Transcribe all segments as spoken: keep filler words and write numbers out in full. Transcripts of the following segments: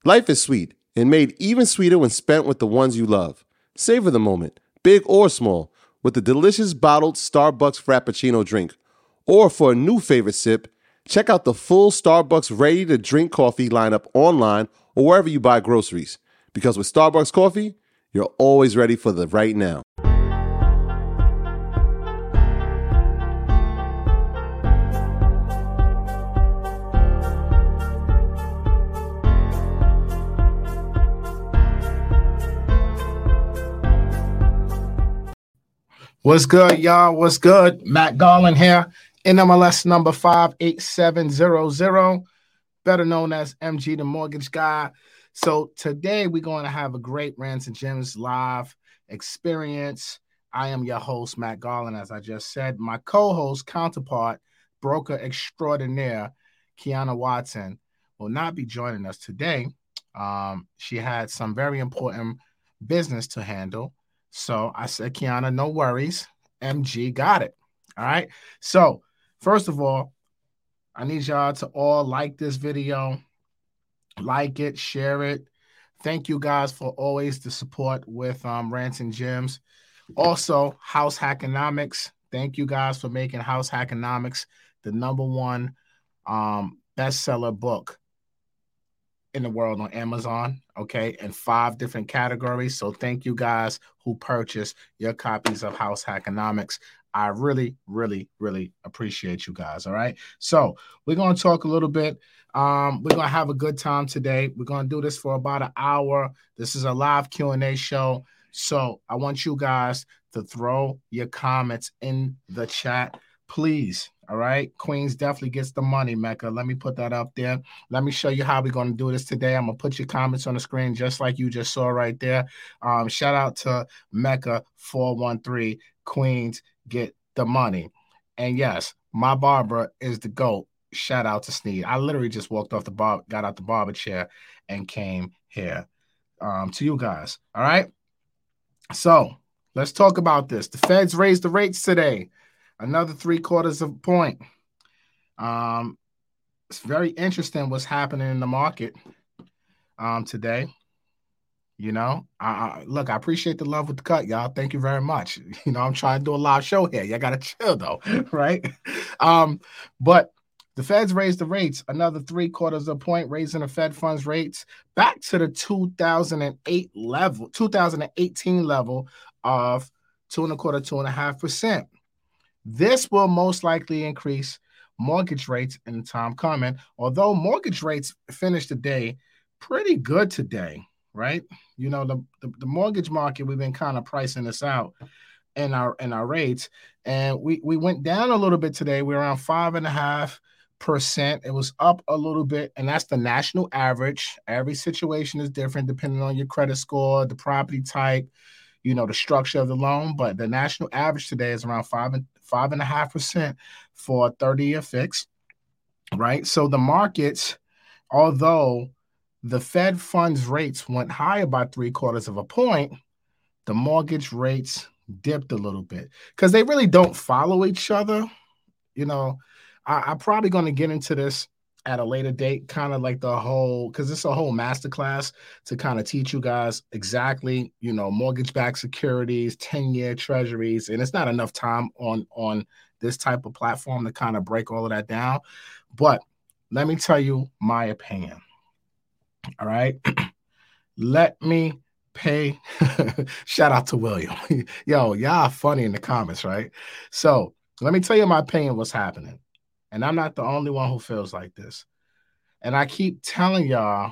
Life is sweet and made even sweeter when spent with the ones you love. Savor the moment, big or small, with the delicious bottled Starbucks Frappuccino drink. Or for a new favorite sip, check out the full Starbucks ready-to-drink coffee lineup online or wherever you buy groceries. Because with Starbucks coffee, you're always ready for the right now. What's good, y'all? What's good? Matt Garland here, N M L S number five eight seven zero zero, better known as M G the Mortgage Guy. So today we're going to have a great Rants and Gems live experience. I am your host, Matt Garland, as I just said. My co-host, counterpart, broker extraordinaire, Kiana Watson, will not be joining us today. Um, she had some very important business to handle. So I said, Kiana, no worries. M G got it. All right. So first of all, I need y'all to all like this video, like it, share it. Thank you guys for always the support with um, Rants and Gems. Also, House Hackonomics. Thank you guys for making House Hackonomics the number one um, bestseller book in the world on Amazon, okay, in five different categories. So thank you guys who purchased your copies of House Hackonomics. I really, really, really appreciate you guys, all right? So we're going to talk a little bit. Um, we're going to have a good time today. We're going to do this for about an hour. This is a live Q and A show. So I want you guys to throw your comments in the chat, please. All right. Queens definitely gets the money, Mecca. Let me put that up there. Let me show you how we're going to do this today. I'm going to put your comments on the screen just like you just saw right there. Um, shout out to Mecca four one three. Queens get the money. And yes, my barber is the GOAT. Shout out to Sneed. I literally just walked off the bar, got out the barber chair and came here um, to you guys. All right. So let's talk about this. The Feds raised the rates today. Another three quarters of a point. Um, it's very interesting what's happening in the market um, today. You know, I, I, look, I appreciate the love with the cut, y'all. Thank you very much. You know, I'm trying to do a live show here. Y'all got to chill, though, right? Um, but the Feds raised the rates, another three quarters of a point, raising the Fed funds rates back to the two thousand eight level, two thousand eighteen level of two and a quarter, two and a half percent. This will most likely increase mortgage rates in the time coming, although mortgage rates finished the day pretty good today, right? You know, the, the, the mortgage market, we've been kind of pricing this out in our in our rates, and we, we went down a little bit today. We're around five and a half percent. It was up a little bit, and that's the national average. Every situation is different depending on your credit score, the property type, you know, the structure of the loan, but the national average today is around five and five and a half percent for a thirty-year fix, right? So the markets, although the Fed funds rates went higher by three quarters of a point, the mortgage rates dipped a little bit because they really don't follow each other. You know, I, I'm probably going to get into this at a later date, kind of like the whole, because it's a whole masterclass to kind of teach you guys exactly, you know, mortgage-backed securities, ten-year treasuries, and it's not enough time on, on this type of platform to kind of break all of that down. But let me tell you my opinion, all right? Let me pay, shout out to William. Yo, y'all funny in the comments, right? So let me tell you my opinion what's happening. And I'm not the only one who feels like this. And I keep telling y'all,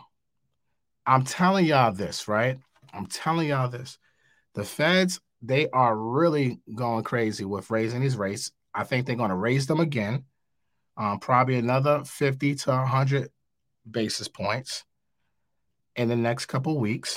I'm telling y'all this, right? I'm telling y'all this. The Feds, they are really going crazy with raising these rates. I think they're going to raise them again, um, probably another fifty to one hundred basis points in the next couple weeks.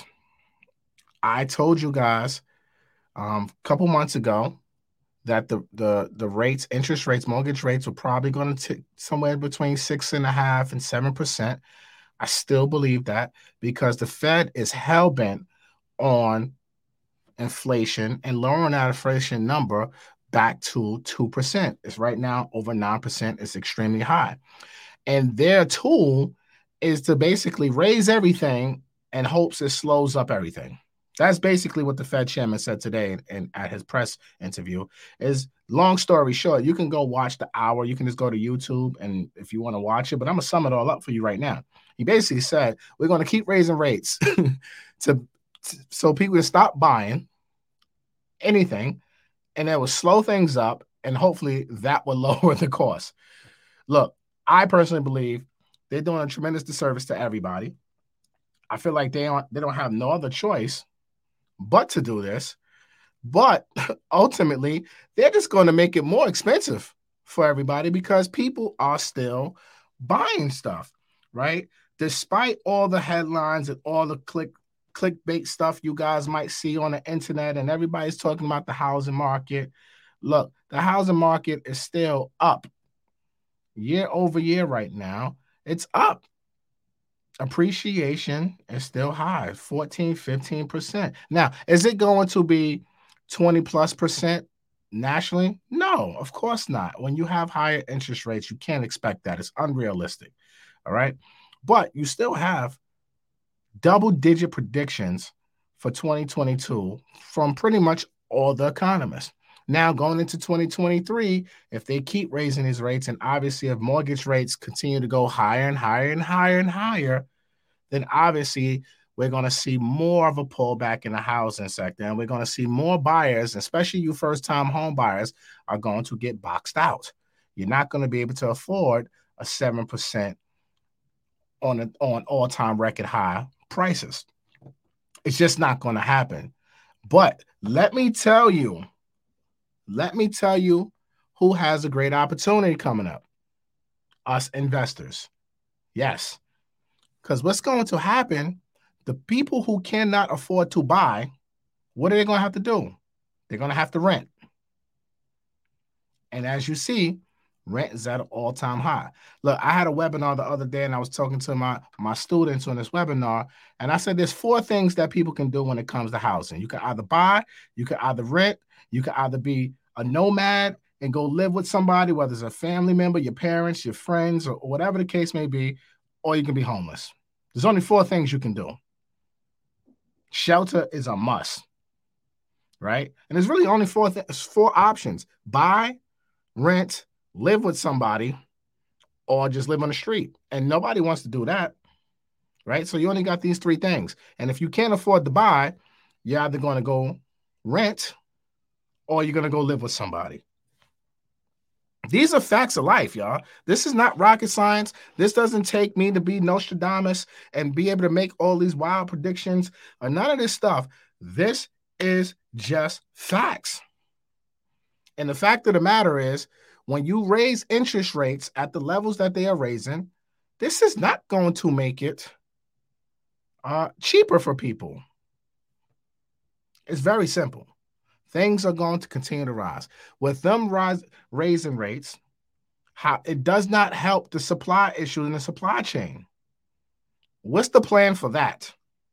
I told you guys um, a couple months ago that the the the rates, interest rates, mortgage rates were probably going to tick somewhere between six and a half and seven percent. I still believe that because the Fed is hell bent on inflation and lowering that inflation number back to two percent. It's right now over nine percent. It's extremely high. And their tool is to basically raise everything and hopes it slows up everything. That's basically what the Fed chairman said today and at his press interview. Is long story short, you can go watch the hour. You can just go to YouTube and if you want to watch it, but I'm gonna sum it all up for you right now. He basically said we're going to keep raising rates to, to so people can stop buying anything, and it will slow things up, and hopefully that will lower the cost. Look, I personally believe they're doing a tremendous disservice to everybody. I feel like they don't they don't have no other choice but to do this. But ultimately, they're just going to make it more expensive for everybody because people are still buying stuff, right? Despite all the headlines and all the click clickbait stuff you guys might see on the internet, and everybody's talking about the housing market. Look, the housing market is still up year over year right now. It's up. Appreciation is still high, fourteen, fifteen percent. Now, is it going to be twenty plus percent nationally? No, of course not. When you have higher interest rates, you can't expect that. It's unrealistic. All right. But you still have double digit predictions for twenty twenty-two from pretty much all the economists. Now, going into twenty twenty-three, if they keep raising these rates, and obviously if mortgage rates continue to go higher and higher and higher and higher, then obviously we're going to see more of a pullback in the housing sector, and we're going to see more buyers, especially you first-time home buyers, are going to get boxed out. You're not going to be able to afford a seven percent on, a, on all-time record high prices. It's just not going to happen. But let me tell you, let me tell you who has a great opportunity coming up. Us investors. Yes. Because what's going to happen, the people who cannot afford to buy, what are they going to have to do? They're going to have to rent. And as you see, rent is at an all-time high. Look, I had a webinar the other day, and I was talking to my, my students on this webinar, and I said there's four things that people can do when it comes to housing. You can either buy, you can either rent, you can either be a nomad and go live with somebody, whether it's a family member, your parents, your friends, or whatever the case may be, or you can be homeless. There's only four things you can do. Shelter is a must, right? And there's really only four, th- four options. Buy, rent, live with somebody, or just live on the street. And nobody wants to do that, right? So you only got these three things. And if you can't afford to buy, you're either going to go rent or you're going to go live with somebody. These are facts of life, y'all. This is not rocket science. This doesn't take me to be Nostradamus and be able to make all these wild predictions or none of this stuff. This is just facts. And the fact of the matter is, when you raise interest rates at the levels that they are raising, this is not going to make it uh, cheaper for people. It's very simple. Things are going to continue to rise. With them rise, raising rates, how, it does not help the supply issue in the supply chain. What's the plan for that?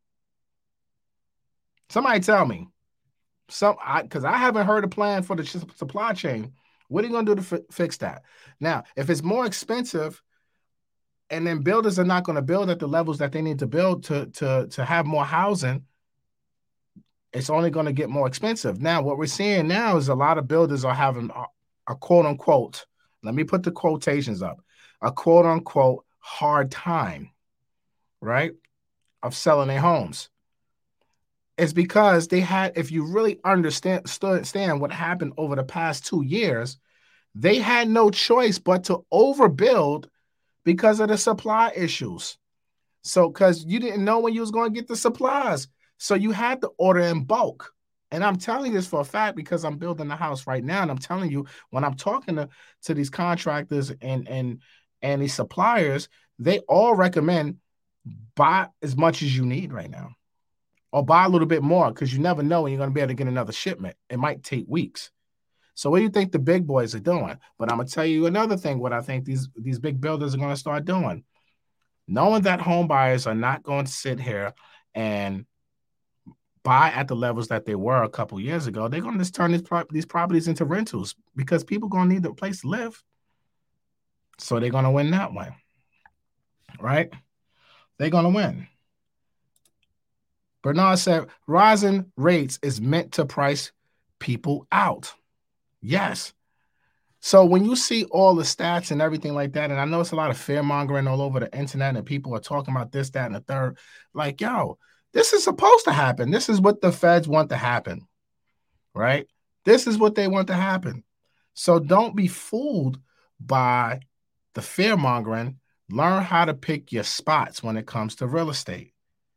Somebody tell me. Some, because I, I haven't heard a plan for the supply chain. What are you going to do to f- fix that? Now, if it's more expensive and then builders are not going to build at the levels that they need to build to, to, to have more housing, it's only going to get more expensive. Now, what we're seeing now is a lot of builders are having a, a quote unquote, let me put the quotations up, a quote unquote hard time, right, of selling their homes. It's because they had, if you really understand, understand what happened over the past two years, they had no choice but to overbuild because of the supply issues. So, because you didn't know when you was going to get the supplies. So you had to order in bulk. And I'm telling you this for a fact because I'm building a house right now. And I'm telling you, when I'm talking to, to these contractors and, and, and these suppliers, they all recommend buy as much as you need right now. Or buy a little bit more because you never know when you're going to be able to get another shipment. It might take weeks. So what do you think the big boys are doing? But I'm going to tell you another thing, what I think these, these big builders are going to start doing. Knowing that home buyers are not going to sit here and buy at the levels that they were a couple years ago, they're going to just turn these, pro- these properties into rentals because people are going to need a place to live. So they're going to win that way, right? they're going to win. Bernard said, rising rates is meant to price people out. Yes. So when you see all the stats and everything like that, and I know it's a lot of fear mongering all over the internet and people are talking about this, that, and the third, like, yo, this is supposed to happen. This is what the feds want to happen, right? This is what they want to happen. So don't be fooled by the fear mongering. Learn how to pick your spots when it comes to real estate.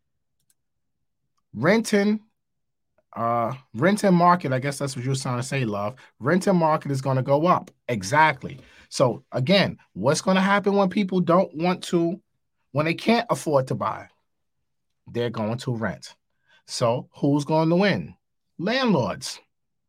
Renting, uh, renting market, I guess that's what you're trying to say, love. Renting market is going to go up. Exactly. So again, what's going to happen when people don't want to, when they can't afford to buy? They're going to rent. So who's going to win? Landlords,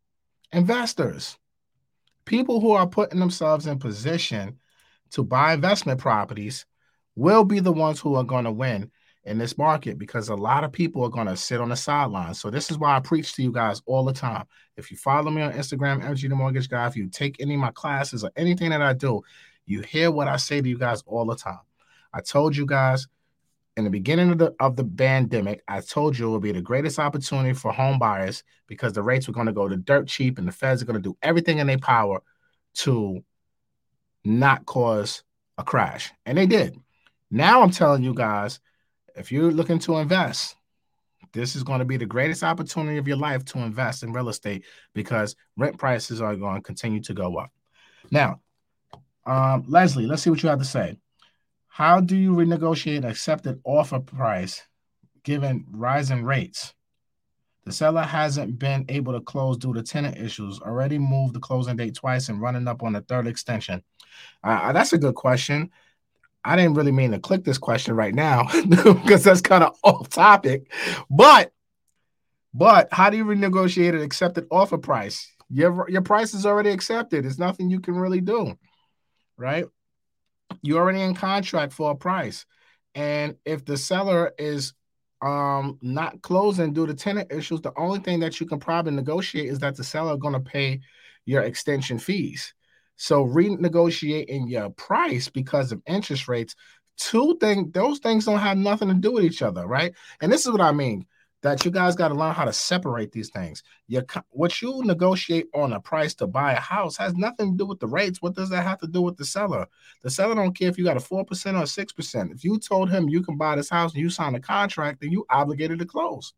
investors, people who are putting themselves in position to buy investment properties will be the ones who are going to win in this market, because a lot of people are going to sit on the sidelines. So this is why I preach to you guys all the time. If you follow me on Instagram, M G the Mortgage Guy, if you take any of my classes or anything that I do, you hear what I say to you guys all the time. I told you guys in the beginning of the of the pandemic, I told you it would be the greatest opportunity for home buyers because the rates were going to go to dirt cheap and the feds are going to do everything in their power to not cause a crash. And they did. Now I'm telling you guys, if you're looking to invest, this is going to be the greatest opportunity of your life to invest in real estate because rent prices are going to continue to go up. Now, um, Leslie, let's see what you have to say. How do you renegotiate accepted offer price given rising rates? The seller hasn't been able to close due to tenant issues, already moved the closing date twice and running up on the third extension. Uh, that's a good question. I didn't really mean to click this question right now because that's kind of off topic. But, but how do you renegotiate an accepted offer price? Your, your price is already accepted. There's nothing you can really do, right? You're already in contract for a price. And if the seller is um, not closing due to tenant issues, the only thing that you can probably negotiate is that the seller is going to pay your extension fees. So renegotiating your price because of interest rates, two things, those things don't have nothing to do with each other, right? And this is what I mean, that you guys got to learn how to separate these things. You, what you negotiate on a price to buy a house has nothing to do with the rates. What does that have to do with the seller? The seller don't care if you got a four percent or six percent. If you told him you can buy this house and you sign a contract, then you obligated to close.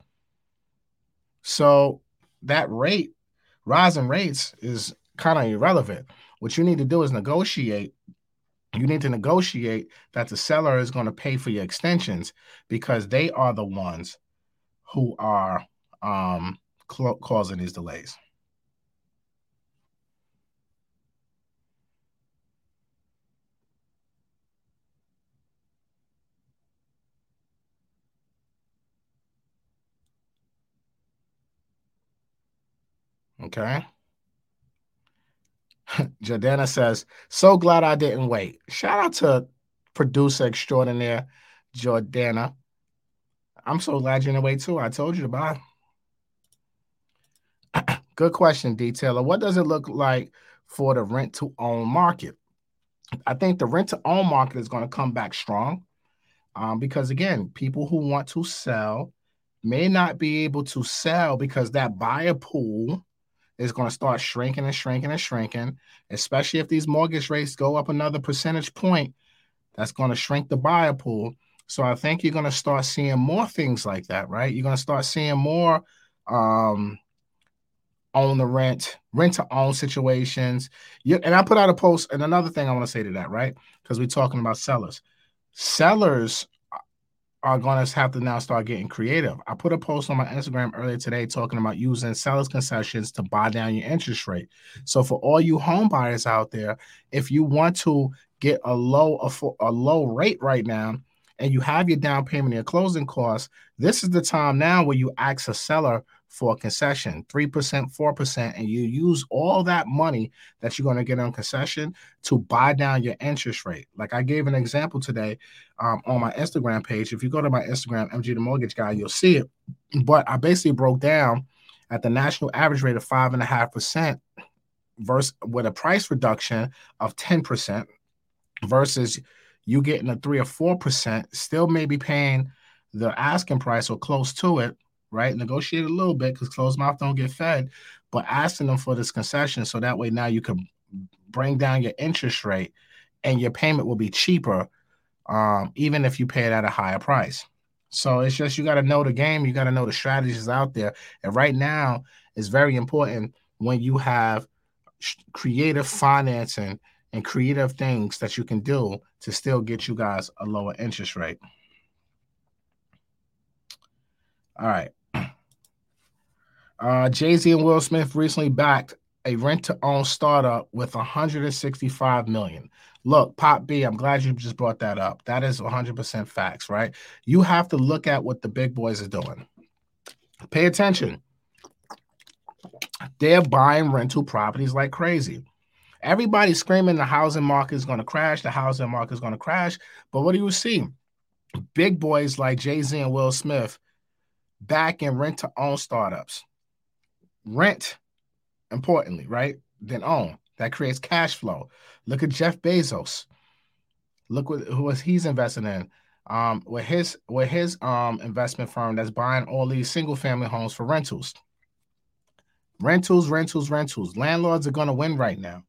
So that rate, rising rates is kind of irrelevant. What you need to do is negotiate. You need to negotiate that the seller is going to pay for your extensions because they are the ones who are um, cl- causing these delays. Okay. Jordana says, so glad I didn't wait. Shout out to producer extraordinaire, Jordana. I'm so glad you didn't wait too. I told you to buy. Good question, Detailer. What does it look like for the rent to own market? I think the rent to own market is going to come back strong um, because, again, people who want to sell may not be able to sell because that buyer pool is going to start shrinking and shrinking and shrinking, especially if these mortgage rates go up another percentage point. That's going to shrink the buyer pool. So I think you're going to start seeing more things like that, right? You're going to start seeing more um, own the rent, rent to own situations. You, and I put out a post, and another thing I want to say to that, right? Because we're talking about sellers. Sellers are going to have to now start getting creative. I put a post on my Instagram earlier today talking about using sellers concessions to buy down your interest rate. So for all you home buyers out there, if you want to get a low a, a low rate right now and you have your down payment and your closing costs, this is the time now where you ask a seller for a concession, three percent, four percent, and you use all that money that you're going to get on concession to buy down your interest rate. Like I gave an example today um, on my Instagram page. If you go to my Instagram, M G the Mortgage Guy, you'll see it. But I basically broke down at the national average rate of five point five percent versus with a price reduction of ten percent versus you getting a three or four percent, still maybe paying the asking price or close to it, right? Negotiate a little bit because closed mouth don't get fed, but asking them for this concession so that way now you can bring down your interest rate and your payment will be cheaper, um, even if you pay it at a higher price. So it's just you got to know the game. You got to know the strategies out there. And right now, it's very important when you have creative financing and creative things that you can do to still get you guys a lower interest rate. All right. Uh, Jay-Z and Will Smith recently backed a rent-to-own startup with one hundred sixty-five million dollars. Look, Pop B, I'm glad you just brought that up. That is one hundred percent facts, right? You have to look at what the big boys are doing. Pay attention. They're buying rental properties like crazy. Everybody's screaming the housing market is going to crash. The housing market is going to crash. But what do you see? Big boys like Jay-Z and Will Smith back in rent-to-own startups. Rent, importantly, right? Then own. That creates cash flow. Look at Jeff Bezos. Look what who he's investing in. Um, with his with his um investment firm that's buying all these single-family homes for rentals. Rentals, rentals, rentals. Landlords are going to win right now.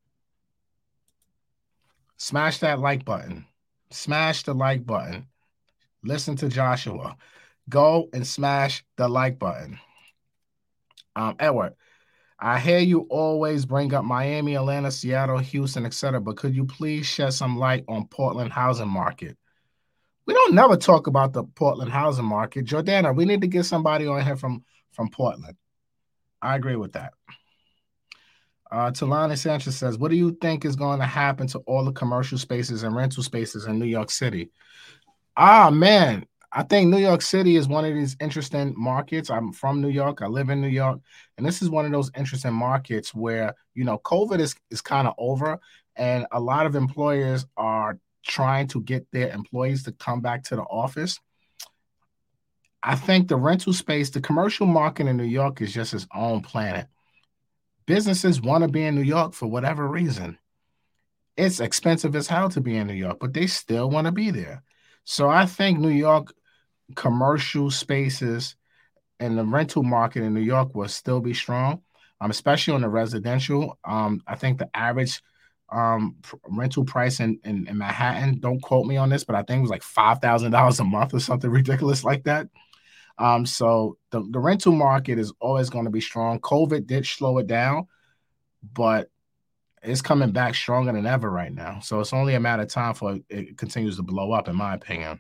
Smash that like button. Smash the like button. Listen to Joshua. Go and smash the like button. Um, Edward, I hear you always bring up Miami, Atlanta, Seattle, Houston, et cetera, but could you please shed some light on Portland housing market? We don't never talk about the Portland housing market. Jordana, we need to get somebody on here from, from Portland. I agree with that. Uh, Talani Sanchez says, what do you think is going to happen to all the commercial spaces and rental spaces in New York City? Ah, man, I think New York City is one of these interesting markets. I'm from New York. I live in New York. And this is one of those interesting markets where, you know, COVID is, is kind of over. And a lot of employers are trying to get their employees to come back to the office. I think the rental space, the commercial market in New York is just its own planet. Businesses want to be in New York for whatever reason. It's expensive as hell to be in New York, but they still want to be there. So I think New York commercial spaces and the rental market in New York will still be strong, um, especially on the residential. Um, I think the average um, rental price in, in, in Manhattan, don't quote me on this, but I think it was like five thousand dollars a month or something ridiculous like that. Um, so the, the rental market is always going to be strong. COVID did slow it down, but it's coming back stronger than ever right now. So it's only a matter of time for it continues to blow up, in my opinion.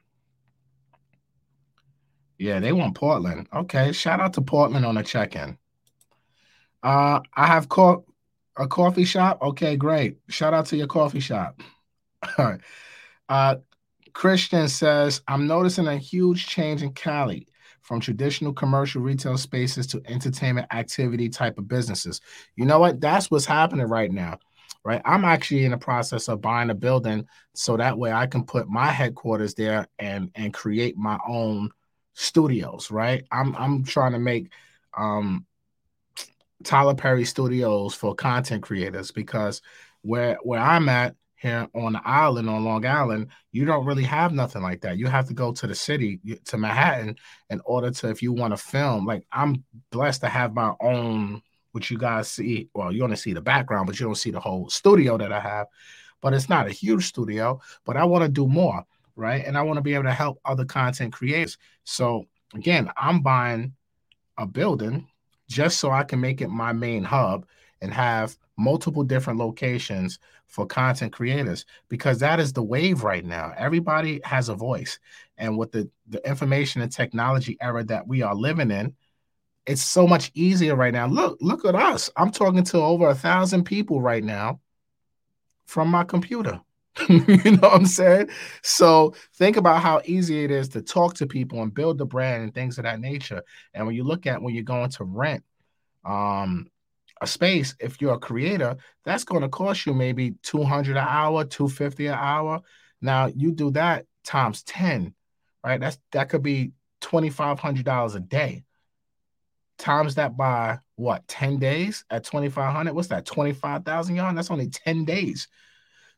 Yeah, they want Portland. Okay, shout out to Portland on the check-in. Uh, I have co- a coffee shop. Okay, great. Shout out to your coffee shop. All right. Uh, Christian says, I'm noticing a huge change in Cali from traditional commercial retail spaces to entertainment activity type of businesses. You know what? That's what's happening right now, right? I'm actually in the process of buying a building so that way I can put my headquarters there and, and create my own studios, right? I'm I'm trying to make um, Tyler Perry Studios for content creators because where where I'm at here on the island, on Long Island, you don't really have nothing like that. You have to go to the city, to Manhattan, in order to, if you want to film. Like, I'm blessed to have my own, which you guys see. Well, you only see the background, but you don't see the whole studio that I have. But it's not a huge studio, but I want to do more, right? And I want to be able to help other content creators. So, again, I'm buying a building just so I can make it my main hub and have multiple different locations for content creators, because that is the wave right now. Everybody has a voice. And with the, the information and technology era that we are living in, it's so much easier right now. Look, look at us. I'm talking to over a thousand people right now from my computer. You know what I'm saying? So think about how easy it is to talk to people and build the brand and things of that nature. And when you look at when you're going to rent, um, a space, if you're a creator, that's going to cost you maybe two hundred an hour, two hundred fifty an hour. Now you do that times ten, right? That's that could be twenty-five hundred dollars a day. Times that by what, ten days at twenty-five hundred? What's that? twenty-five thousand yards? That's only ten days.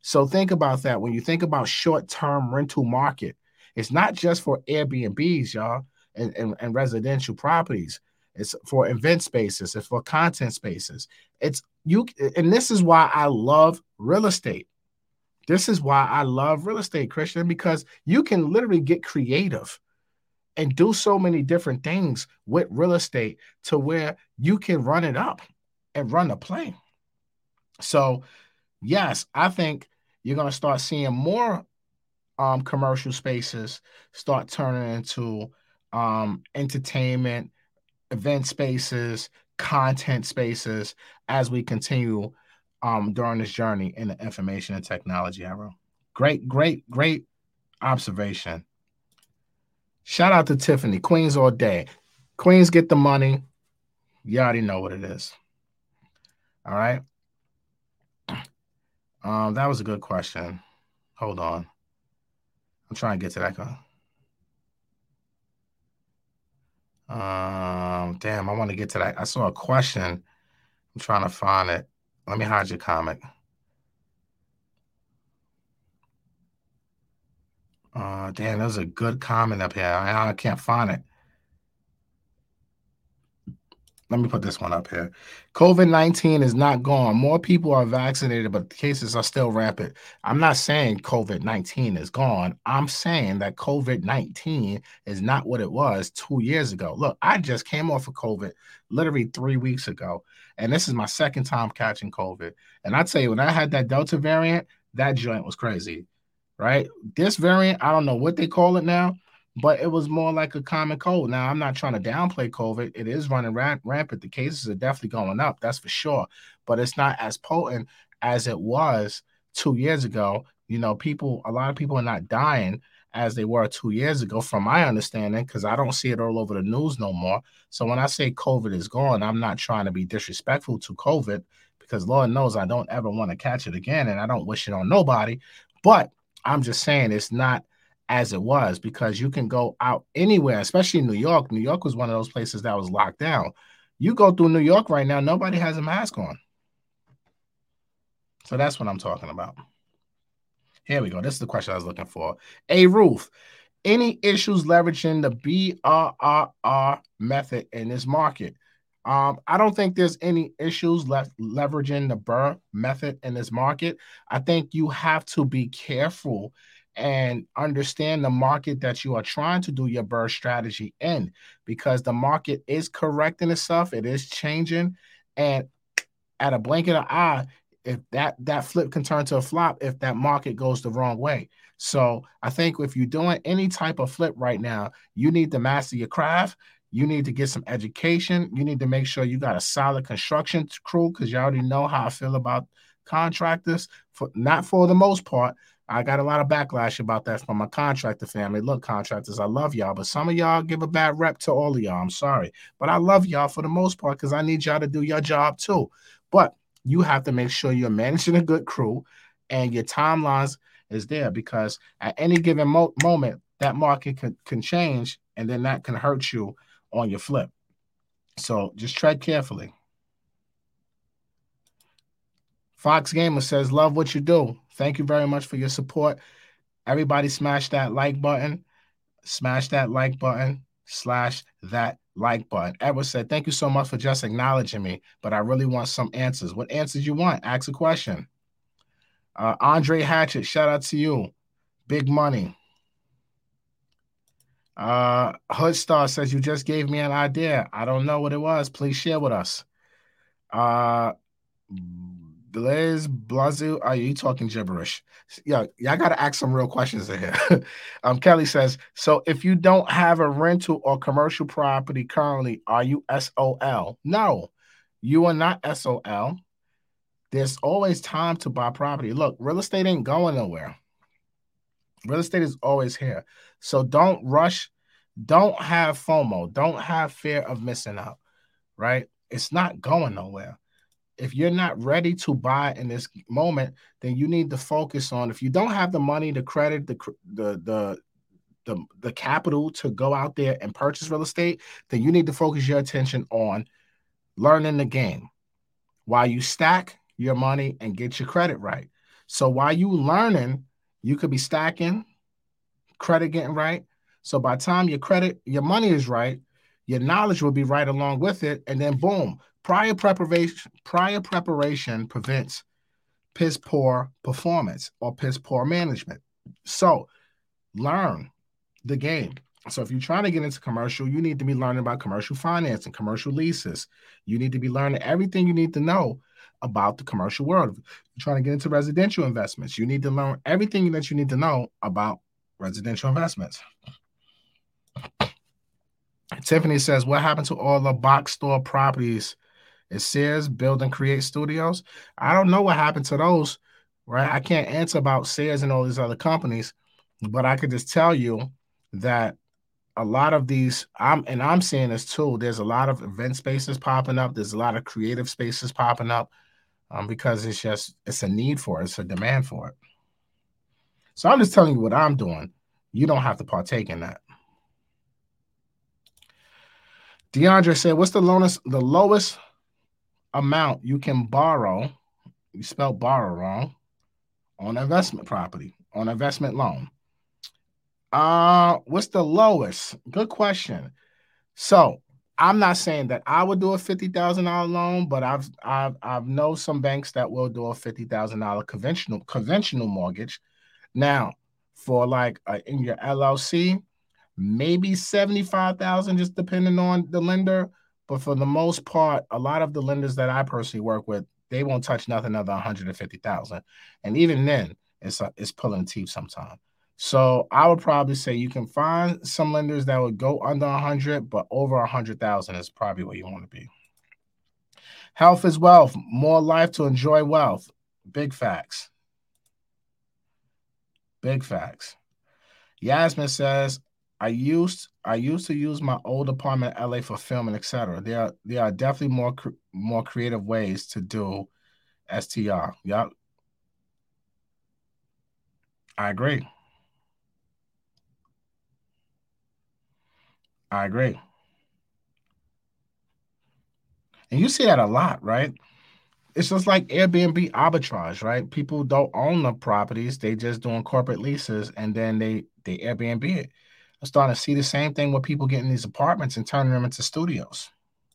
So think about that. When you think about short-term rental market, it's not just for Airbnbs, y'all, and, and, and residential properties. It's for event spaces. It's for content spaces. It's you, and this is why I love real estate. This is why I love real estate, Christian, because you can literally get creative and do so many different things with real estate to where you can run it up and run the play. So, yes, I think you're going to start seeing more um, commercial spaces start turning into um, entertainment, event spaces, content spaces as we continue um, during this journey in the information and technology era. Great, great, great observation. Shout out to Tiffany, Queens all day. Queens get the money. You already know what it is. All right. Um, that was a good question. Hold on. I'm trying to get to that guy. Um, damn, I want to get to that. I saw a question. I'm trying to find it. Let me hide your comment. Uh, damn, there's a good comment up here. I, I can't find it. Let me put this one up here. COVID nineteen is not gone. More people are vaccinated, but the cases are still rampant. I'm not saying COVID nineteen is gone. I'm saying that COVID nineteen is not what it was two years ago. Look, I just came off of COVID literally three weeks ago, and this is my second time catching COVID. And I tell you, when I had that Delta variant, that joint was crazy, right? This variant, I don't know what they call it now, but it was more like a common cold. Now, I'm not trying to downplay COVID. It is running ramp- rampant. The cases are definitely going up, that's for sure. But it's not as potent as it was two years ago. You know, people, a lot of people are not dying as they were two years ago, from my understanding, because I don't see it all over the news no more. So when I say COVID is gone, I'm not trying to be disrespectful to COVID, because Lord knows I don't ever want to catch it again, and I don't wish it on nobody. But I'm just saying it's not as it was, because you can go out anywhere, especially in New York. New York was one of those places that was locked down. You go through New York right now, nobody has a mask on. So that's what I'm talking about. Here we go. This is the question I was looking for. A Ruth, any issues leveraging the B R R R method in this market? Um, I don't think there's any issues left leveraging the B R R R method in this market. I think you have to be careful and understand the market that you are trying to do your B R R R R strategy in, because the market is correcting itself. It is changing. And at a blink of an eye, if that, that flip can turn to a flop if that market goes the wrong way. So I think if you're doing any type of flip right now, you need to master your craft. You need to get some education. You need to make sure you got a solid construction crew, because you already know how I feel about contractors. For not for the most part. I got a lot of backlash about that from my contractor family. Look, contractors, I love y'all, but some of y'all give a bad rep to all of y'all. I'm sorry. But I love y'all for the most part, because I need y'all to do your job too. But you have to make sure you're managing a good crew and your timelines is there, because at any given mo- moment, that market can, can change, and then that can hurt you on your flip. So just tread carefully. Fox Gamer says, love what you do. Thank you very much for your support. Everybody smash that like button. Smash that like button. Slash that like button. Edward said, thank you so much for just acknowledging me, but I really want some answers. What answers you want? Ask a question. Uh, Andre Hatchett, shout out to you. Big money. Uh, Hoodstar says, you just gave me an idea. I don't know what it was. Please share with us. Uh, Liz Blazu, are you talking gibberish? Yeah, yeah, I got to ask some real questions in here. um, Kelly says, so if you don't have a rental or commercial property currently, are you S O L? No, you are not S O L. There's always time to buy property. Look, real estate ain't going nowhere. Real estate is always here. So don't rush. Don't have FOMO. Don't have fear of missing out, right? It's not going nowhere. If you're not ready to buy in this moment, then you need to focus on, if you don't have the money, the credit, the the the the, the capital to go out there and purchase real estate, then you need to focus your attention on learning the game while you stack your money and get your credit right. So while you learning, you could be stacking, credit getting right. So by the time your credit, your money is right, your knowledge will be right along with it. And then boom, prior preparation, prior preparation prevents piss poor performance or piss poor management. So learn the game. So if you're trying to get into commercial, you need to be learning about commercial finance and commercial leases. You need to be learning everything you need to know about the commercial world. If you're trying to get into residential investments, you need to learn everything that you need to know about residential investments. Tiffany says, what happened to all the box store properties? Is Sears Build and Create Studios? I don't know what happened to those, right? I can't answer about Sears and all these other companies, but I could just tell you that a lot of these, I'm and I'm seeing this too. There's a lot of event spaces popping up. There's a lot of creative spaces popping up um, because it's just, it's a need for it. It's a demand for it. So I'm just telling you what I'm doing. You don't have to partake in that. DeAndre said, what's the lowest, the lowest amount you can borrow? You spelled borrow wrong. On investment property, on investment loan. Uh, what's the lowest? Good question. So I'm not saying that I would do a fifty thousand dollars loan, but I've I've I've know some banks that will do a fifty thousand dollars conventional conventional mortgage. Now, for like uh, in your L L C, maybe seventy-five thousand dollars, just depending on the lender. But for the most part, a lot of the lenders that I personally work with, they won't touch nothing under one hundred fifty thousand dollars. And even then, it's uh, it's pulling teeth sometimes. So I would probably say you can find some lenders that would go under one hundred, but over one hundred thousand is probably where you want to be. Health is wealth. More life to enjoy wealth. Big facts. Big facts. Yasmin says, I used I used to use my old apartment in L A for filming, et cetera. There are there are definitely more more creative ways to do S T R. Yep. I agree. I agree. And you see that a lot, right? It's just like Airbnb arbitrage, right? People don't own the properties. They just doing corporate leases and then they they Airbnb it. I'm starting to see the same thing with people getting these apartments and turning them into studios.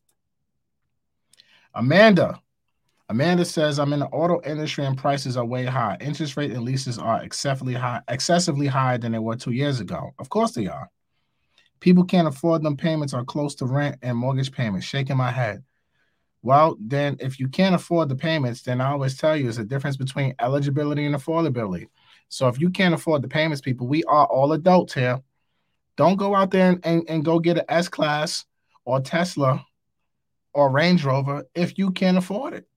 Amanda. Amanda says, I'm in the auto industry and prices are way high. Interest rate and leases are excessively high, excessively higher than they were two years ago. Of course they are. People can't afford them. Payments are close to rent and mortgage payments. Shaking my head. Well, then if you can't afford the payments, then I always tell you there's a difference between eligibility and affordability. So if you can't afford the payments, people, we are all adults here. Don't go out there and, and, and go get an S-Class or Tesla or Range Rover if you can't afford it.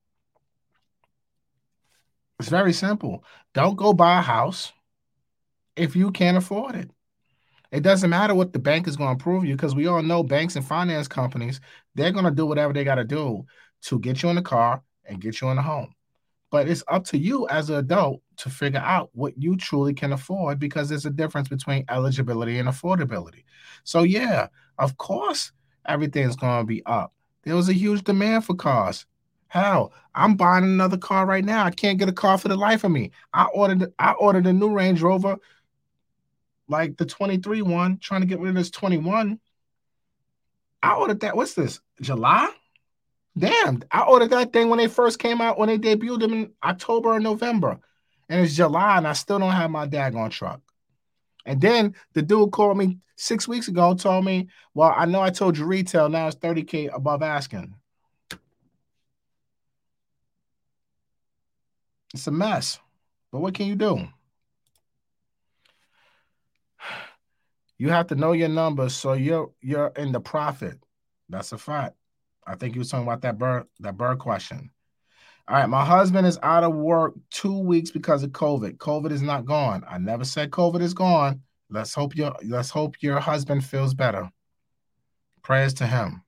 It's very simple. Don't go buy a house if you can't afford it. It doesn't matter what the bank is going to approve you because we all know banks and finance companies, they're going to do whatever they got to do to get you in the car and get you in the home. But it's up to you as an adult to figure out what you truly can afford because there's a difference between eligibility and affordability. So yeah, of course, everything's going to be up. There was a huge demand for cars. Hell, I'm buying another car right now. I can't get a car for the life of me. I ordered I ordered a new Range Rover, like the twenty-three one, trying to get rid of this twenty-one. I ordered that. What's this? July? Damn, I ordered that thing when they first came out, when they debuted them in October or November. And it's July, and I still don't have my daggone truck. And then the dude called me six weeks ago, told me, well, I know I told you retail, now it's thirty K above asking. It's a mess. But what can you do? You have to know your numbers so you're you're in the profit. That's a fact. I think you were talking about that bird, that bird question. All right, my husband is out of work two weeks because of COVID. COVID is not gone. I never said COVID is gone. Let's hope your let's hope your husband feels better. Prayers to him.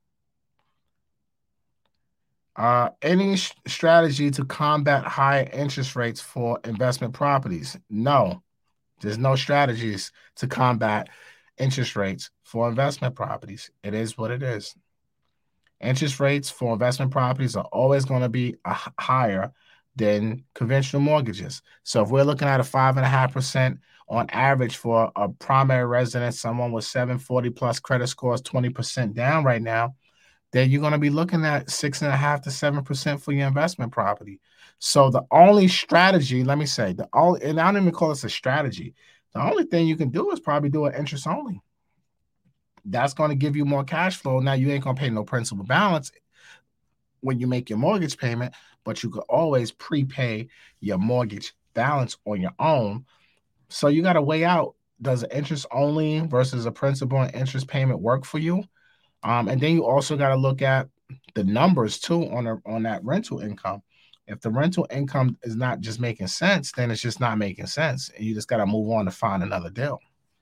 Uh, any sh- strategy to combat high interest rates for investment properties? No, there's no strategies to combat interest rates for investment properties. It is what it is. Interest rates for investment properties are always going to be a higher than conventional mortgages. So if we're looking at a five and a half percent on average for a primary residence, someone with seven forty plus credit scores, twenty percent down right now, then you're going to be looking at six and a half to seven percent for your investment property. So the only strategy, let me say, the only, and I don't even call this a strategy. The only thing you can do is probably do an interest only. That's going to give you more cash flow. Now you ain't going to pay no principal balance when you make your mortgage payment, but you could always prepay your mortgage balance on your own. So you got to weigh out, does an interest only versus a principal and interest payment work for you? Um, and then you also got to look at the numbers too on a, on that rental income. If the rental income is not just making sense, then it's just not making sense. And you just got to move on to find another deal.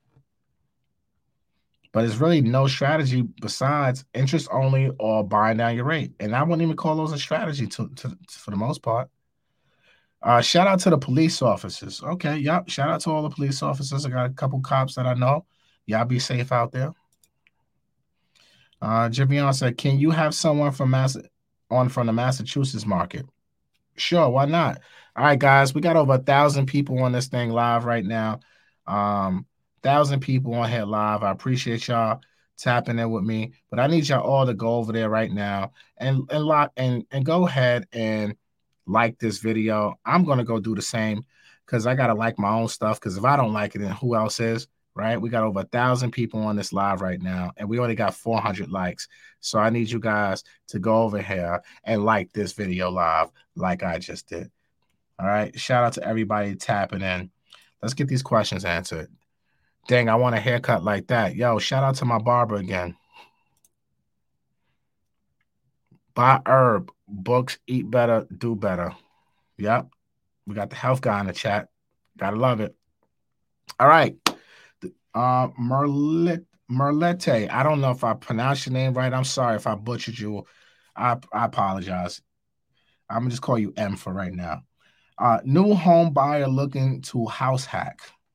But it's really no strategy besides interest only or buying down your rate. And I wouldn't even call those a strategy to, to, for the most part. Uh, shout out to the police officers. Okay, yep. Shout out to all the police officers. I got a couple cops that I know. Y'all be safe out there. Uh, Javion said, can you have someone from Mass on from the Massachusetts market? Sure, why not? All right, guys, we got over a thousand people on this thing live right now. Um, thousand people on here live. I appreciate y'all tapping in with me, but I need y'all all to go over there right now and and lock and and go ahead and like this video. I'm gonna go do the same because I gotta like my own stuff. Because if I don't like it, then who else is? Right? We got over a thousand people on this live right now, and we only got four hundred likes. So I need you guys to go over here and like this video live, like I just did. All right. Shout out to everybody tapping in. Let's get these questions answered. Dang, I want a haircut like that. Yo, shout out to my barber again. Buy herb, books, eat better, do better. Yep. We got the health guy in the chat. Gotta love it. All right. Uh, Merlet, Merlete. I don't know if I pronounced your name right. I'm sorry if I butchered you. I, I apologize. I'm going to just call you M for right now. Uh, new home buyer looking to house hack.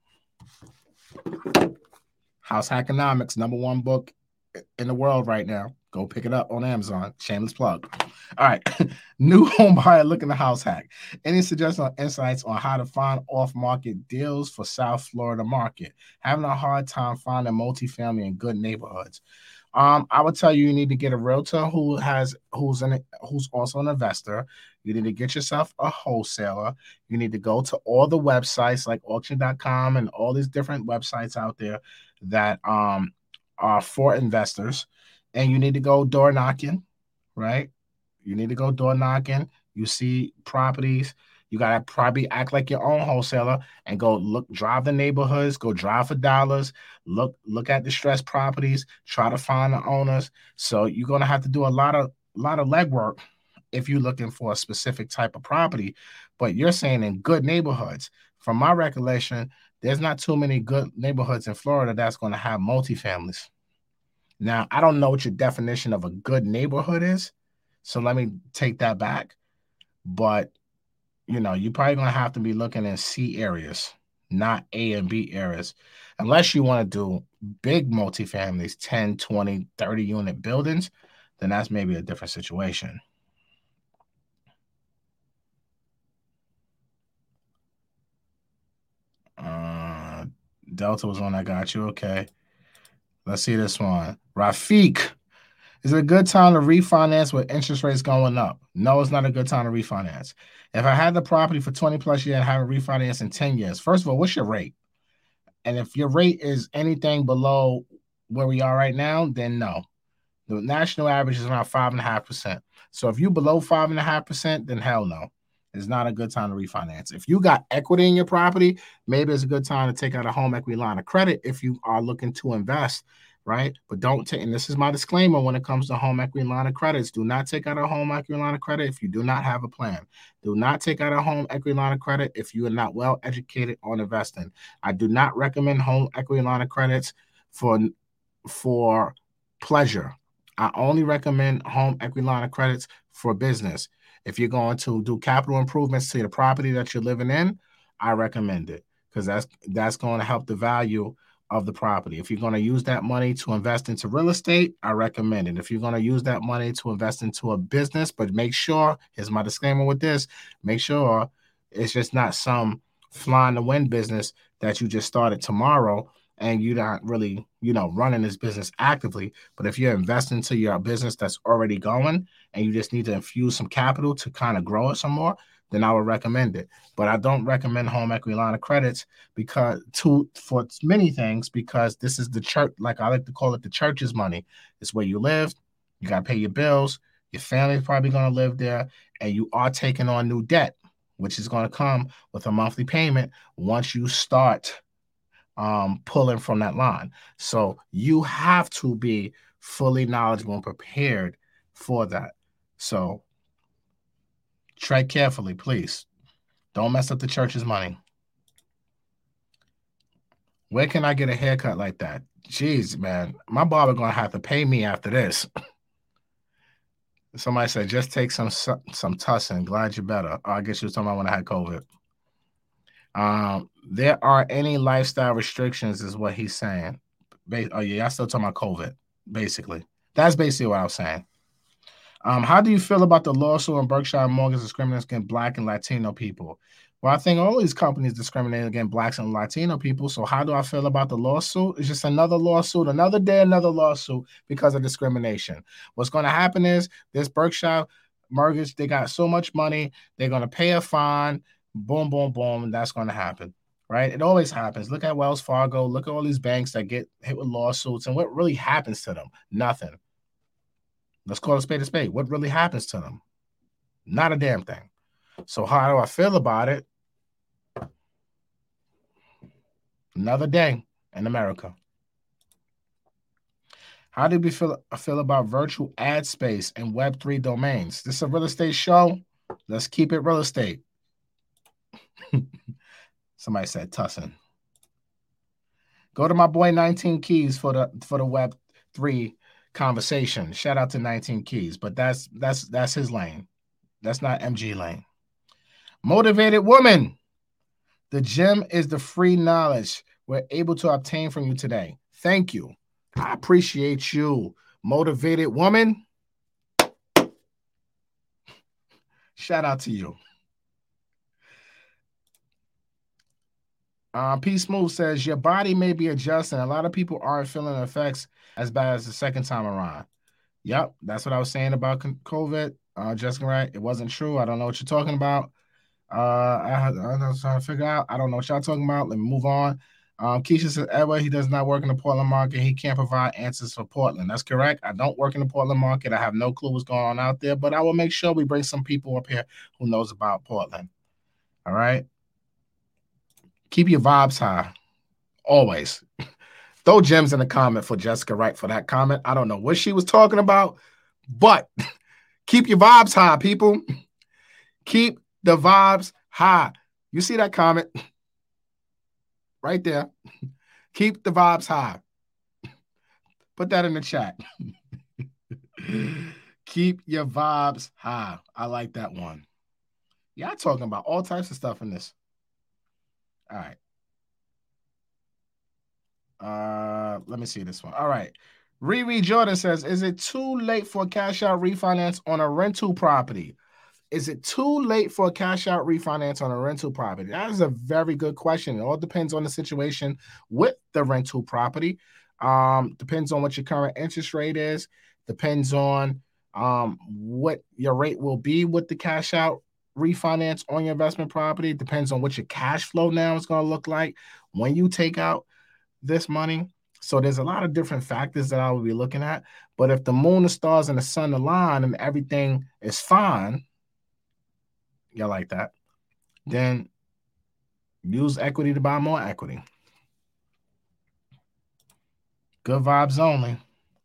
House Hackonomics, number one book in the world right now. Go pick it up on Amazon. Shameless plug. All right. New home buyer looking to house hack. Any suggestions or insights on how to find off-market deals for South Florida market? Having a hard time finding multifamily in good neighborhoods. Um, I would tell you you need to get a realtor who has who's an who's also an investor. You need to get yourself a wholesaler. You need to go to all the websites like auction dot com and all these different websites out there that um are for investors. And you need to go door knocking, right? You need to go door knocking. You see properties. You got to probably act like your own wholesaler and go look, drive the neighborhoods, go drive for dollars, look, look at distressed properties, try to find the owners. So you're going to have to do a lot of, a lot of legwork if you're looking for a specific type of property. But you're saying in good neighborhoods. From my recollection, there's not too many good neighborhoods in Florida that's going to have multifamilies. Now, I don't know what your definition of a good neighborhood is, so let me take that back. But, you know, you're probably going to have to be looking in C areas, not A and B areas, unless you want to do big multifamilies, ten, twenty, thirty unit buildings, then that's maybe a different situation. Uh, Delta was on, I got you. Okay. Let's see this one. Rafiq, is it a good time to refinance with interest rates going up? No, it's not a good time to refinance. If I had the property for twenty plus years and haven't refinanced in ten years, first of all, what's your rate? And if your rate is anything below where we are right now, then no. The national average is around five and a half percent. So if you're below five and a half percent, then hell no. It's not a good time to refinance. If you got equity in your property, maybe it's a good time to take out a home equity line of credit if you are looking to invest, right? But don't take, and this is my disclaimer when it comes to home equity line of credits, do not take out a home equity line of credit if you do not have a plan. Do not take out a home equity line of credit if you are not well educated on investing. I do not recommend home equity line of credits for, for pleasure. I only recommend home equity line of credits for business. If you're going to do capital improvements to the property that you're living in, I recommend it because that's that's going to help the value of the property. If you're going to use that money to invest into real estate, I recommend it. If you're going to use that money to invest into a business, but make sure, here's my disclaimer with this, make sure it's just not some fly in the wind business that you just started tomorrow and you're not really, you know, running this business actively. But if you're investing into your business that's already going and you just need to infuse some capital to kind of grow it some more, then I would recommend it. But I don't recommend home equity line of credits because to for many things, because this is the church, like I like to call it, the church's money. It's where you live, you got to pay your bills, your family's probably going to live there, and you are taking on new debt, which is going to come with a monthly payment once you start um, pulling from that line. So you have to be fully knowledgeable and prepared for that. So tread carefully, please. Don't mess up the church's money. Where can I get a haircut like that? Jeez, man. My barber going to have to pay me after this. Somebody said, just take some some Tussin. Glad you're better. Oh, I guess you were talking about when I had COVID. Um, there are any lifestyle restrictions is what he's saying. Ba- oh, yeah, I still talking about COVID, basically. That's basically what I was saying. Um, how do you feel about the lawsuit on Berkshire Mortgage discriminating against Black and Latino people? Well, I think all these companies discriminate against Blacks and Latino people. So how do I feel about the lawsuit? It's just another lawsuit, another day, another lawsuit because of discrimination. What's going to happen is this Berkshire Mortgage, they got so much money, they're going to pay a fine, boom, boom, boom, and that's going to happen, right? It always happens. Look at Wells Fargo. Look at all these banks that get hit with lawsuits, and what really happens to them? Nothing. Let's call a spade a spade. What really happens to them? Not a damn thing. So how do I feel about it? Another day in America. How do we feel, feel about virtual ad space and Web three domains? This is a real estate show. Let's keep it real estate. Somebody said Tussin. Go to my boy nineteen Keys for the for the Web three conversation. Shout out to nineteen Keys, but that's that's that's his lane. That's not M G lane. Motivated woman. The gym is the free knowledge we're able to obtain from you today. Thank you. I appreciate you, motivated woman. Shout out to you. Uh, P Smooth says, your body may be adjusting. A lot of people aren't feeling the effects as bad as the second time around. Yep, that's what I was saying about COVID. Uh, Jessica, right? It wasn't true. I don't know what you're talking about. Uh, I, I was trying to figure out. I don't know what y'all talking about. Let me move on. Um, Keisha says, Edward, he does not work in the Portland market. He can't provide answers for Portland. That's correct. I don't work in the Portland market. I have no clue what's going on out there, but I will make sure we bring some people up here who knows about Portland. All right. Keep your vibes high. Always. Throw gems in the comment for Jessica Wright for that comment. I don't know what she was talking about, but keep your vibes high, people. Keep the vibes high. You see that comment? Right there. Keep the vibes high. Put that in the chat. Keep your vibes high. I like that one. Y'all talking about all types of stuff in this. All right. Uh, let me see this one. All right. Riri Jordan says, is it too late for a cash out refinance on a rental property? Is it too late for a cash out refinance on a rental property? That is a very good question. It all depends on the situation with the rental property. Um, depends on what your current interest rate is. Depends on um, what your rate will be with the cash out refinance on your investment property. It depends on what your cash flow now is going to look like when you take out this money. So there's a lot of different factors that I will be looking at. But if the moon, the stars, and the sun align and everything is fine, you like that, then use equity to buy more equity. Good vibes only.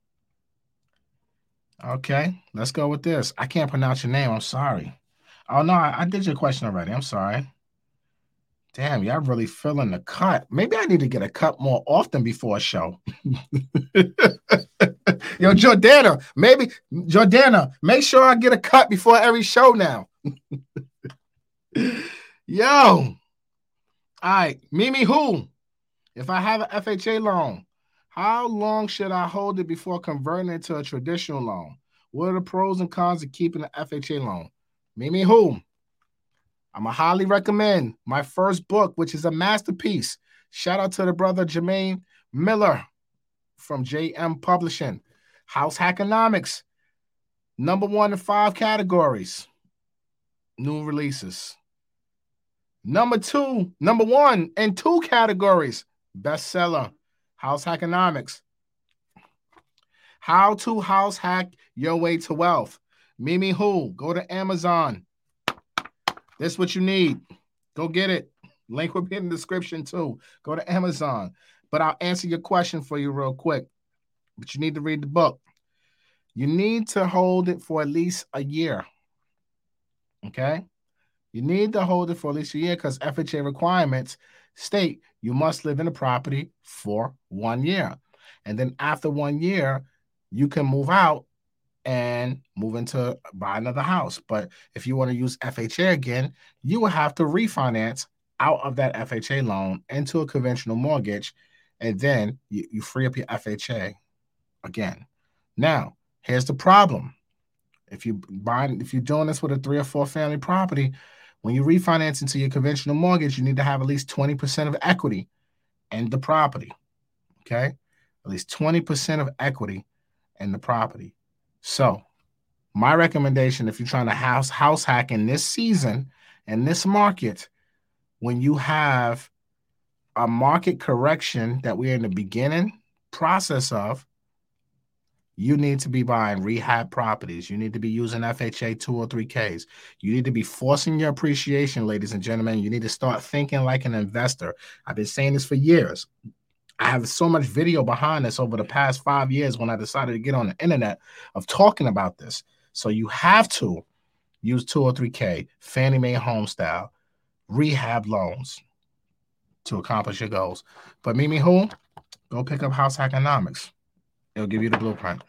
Okay, let's go with this. I can't pronounce your name. I'm sorry. Oh, no, I, I did your question already. I'm sorry. Damn, y'all really feeling the cut. Maybe I need to get a cut more often before a show. Yo, Jordana, maybe, Jordana, make sure I get a cut before every show now. Yo. All right, Mimi who? If I have an F H A loan, how long should I hold it before converting it to a traditional loan? What are the pros and cons of keeping an F H A loan? Mimi who? I'm going to highly recommend my first book, which is a masterpiece. Shout out to the brother Jermaine Miller from J M Publishing. House Hackonomics. Number one in five categories. New releases. Number two, number one in two categories. Bestseller. House Hackonomics. How to house hack your way to wealth. Mimi who? Go to Amazon. This is what you need. Go get it. Link will be in the description too. Go to Amazon. But I'll answer your question for you real quick. But you need to read the book. You need to hold it for at least a year. Okay? You need to hold it for at least a year because F H A requirements state you must live in the property for one year. And then after one year, you can move out and move into buy another house. But if you want to use F H A again, you will have to refinance out of that F H A loan into a conventional mortgage, and then you, you free up your F H A again. Now, here's the problem. If you buy, if you're doing this with a three or four family property, when you refinance into your conventional mortgage, you need to have at least twenty percent of equity in the property. Okay? At least twenty percent of equity in the property. So my recommendation, if you're trying to house house hack in this season, in this market, when you have a market correction that we're in the beginning process of, you need to be buying rehab properties. You need to be using F H A two or three Ks. You need to be forcing your appreciation, ladies and gentlemen. You need to start thinking like an investor. I've been saying this for years. I have so much video behind this over the past five years when I decided to get on the internet of talking about this. So you have to use two or three K, Fannie Mae home style, rehab loans to accomplish your goals. But Mimi who? Go pick up House Hackonomics. It'll give you the blueprint.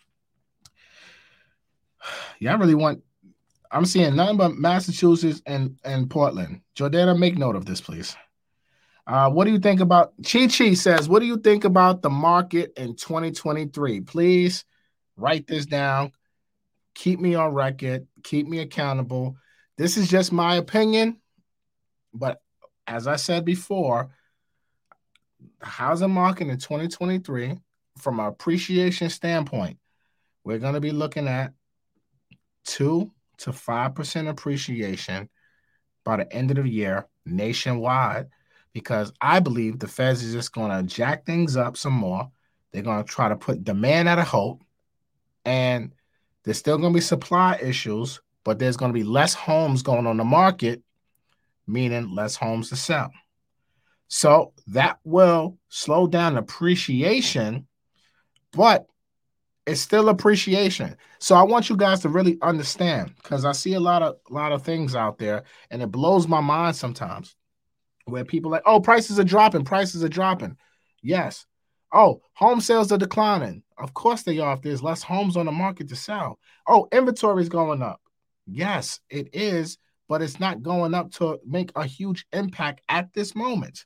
Yeah, I really want, I'm seeing nothing but Massachusetts and, and Portland. Jordana, make note of this, please. Uh, what do you think about, Chi Chi says, what do you think about the market in twenty twenty-three? Please write this down. Keep me on record. Keep me accountable. This is just my opinion. But as I said before, the housing market in twenty twenty-three, from an appreciation standpoint, we're going to be looking at two to five percent appreciation by the end of the year nationwide, because I believe the Feds is just going to jack things up some more. They're going to try to put demand out of hope, and there's still going to be supply issues, but there's going to be less homes going on the market, meaning less homes to sell. So that will slow down appreciation, but it's still appreciation. So I want you guys to really understand, because I see a lot of a lot of things out there, and it blows my mind sometimes, where people are like, oh, prices are dropping, prices are dropping. Yes. Oh, home sales are declining. Of course they are if there's less homes on the market to sell. Oh, inventory is going up. Yes, it is, but it's not going up to make a huge impact at this moment.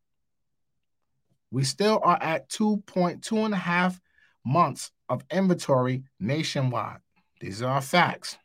We still are at two point two and a half months of inventory nationwide. These are our facts.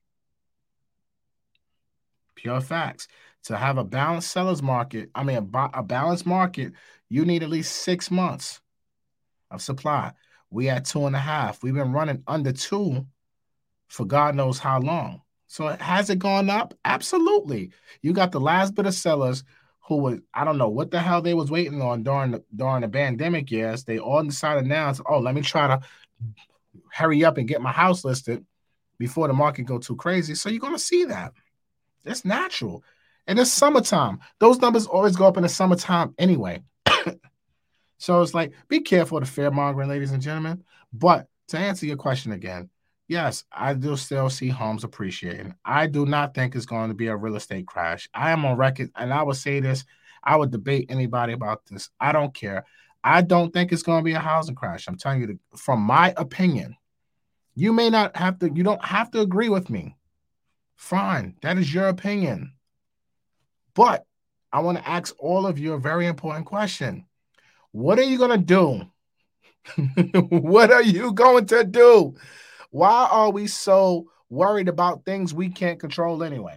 Pure facts. To have a balanced seller's market, I mean, a, a balanced market, you need at least six months of supply. We at two and a half. We've been running under two for God knows how long. So has it gone up? Absolutely. You got the last bit of sellers who was, I don't know what the hell they was waiting on during the, during the pandemic years. They all decided now, to, oh, let me try to hurry up and get my house listed before the market go too crazy. So you're going to see that. It's natural. And it's summertime. Those numbers always go up in the summertime anyway. So it's like, be careful of the fear mongering, ladies and gentlemen. But to answer your question again, yes, I do still see homes appreciating. I do not think it's going to be a real estate crash. I am on record, and I would say this. I would debate anybody about this. I don't care. I don't think it's going to be a housing crash. I'm telling you, the, from my opinion, you may not have to, you don't have to agree with me. Fine. That is your opinion. But I want to ask all of you a very important question. What are you going to do? What are you going to do? Why are we so worried about things we can't control anyway?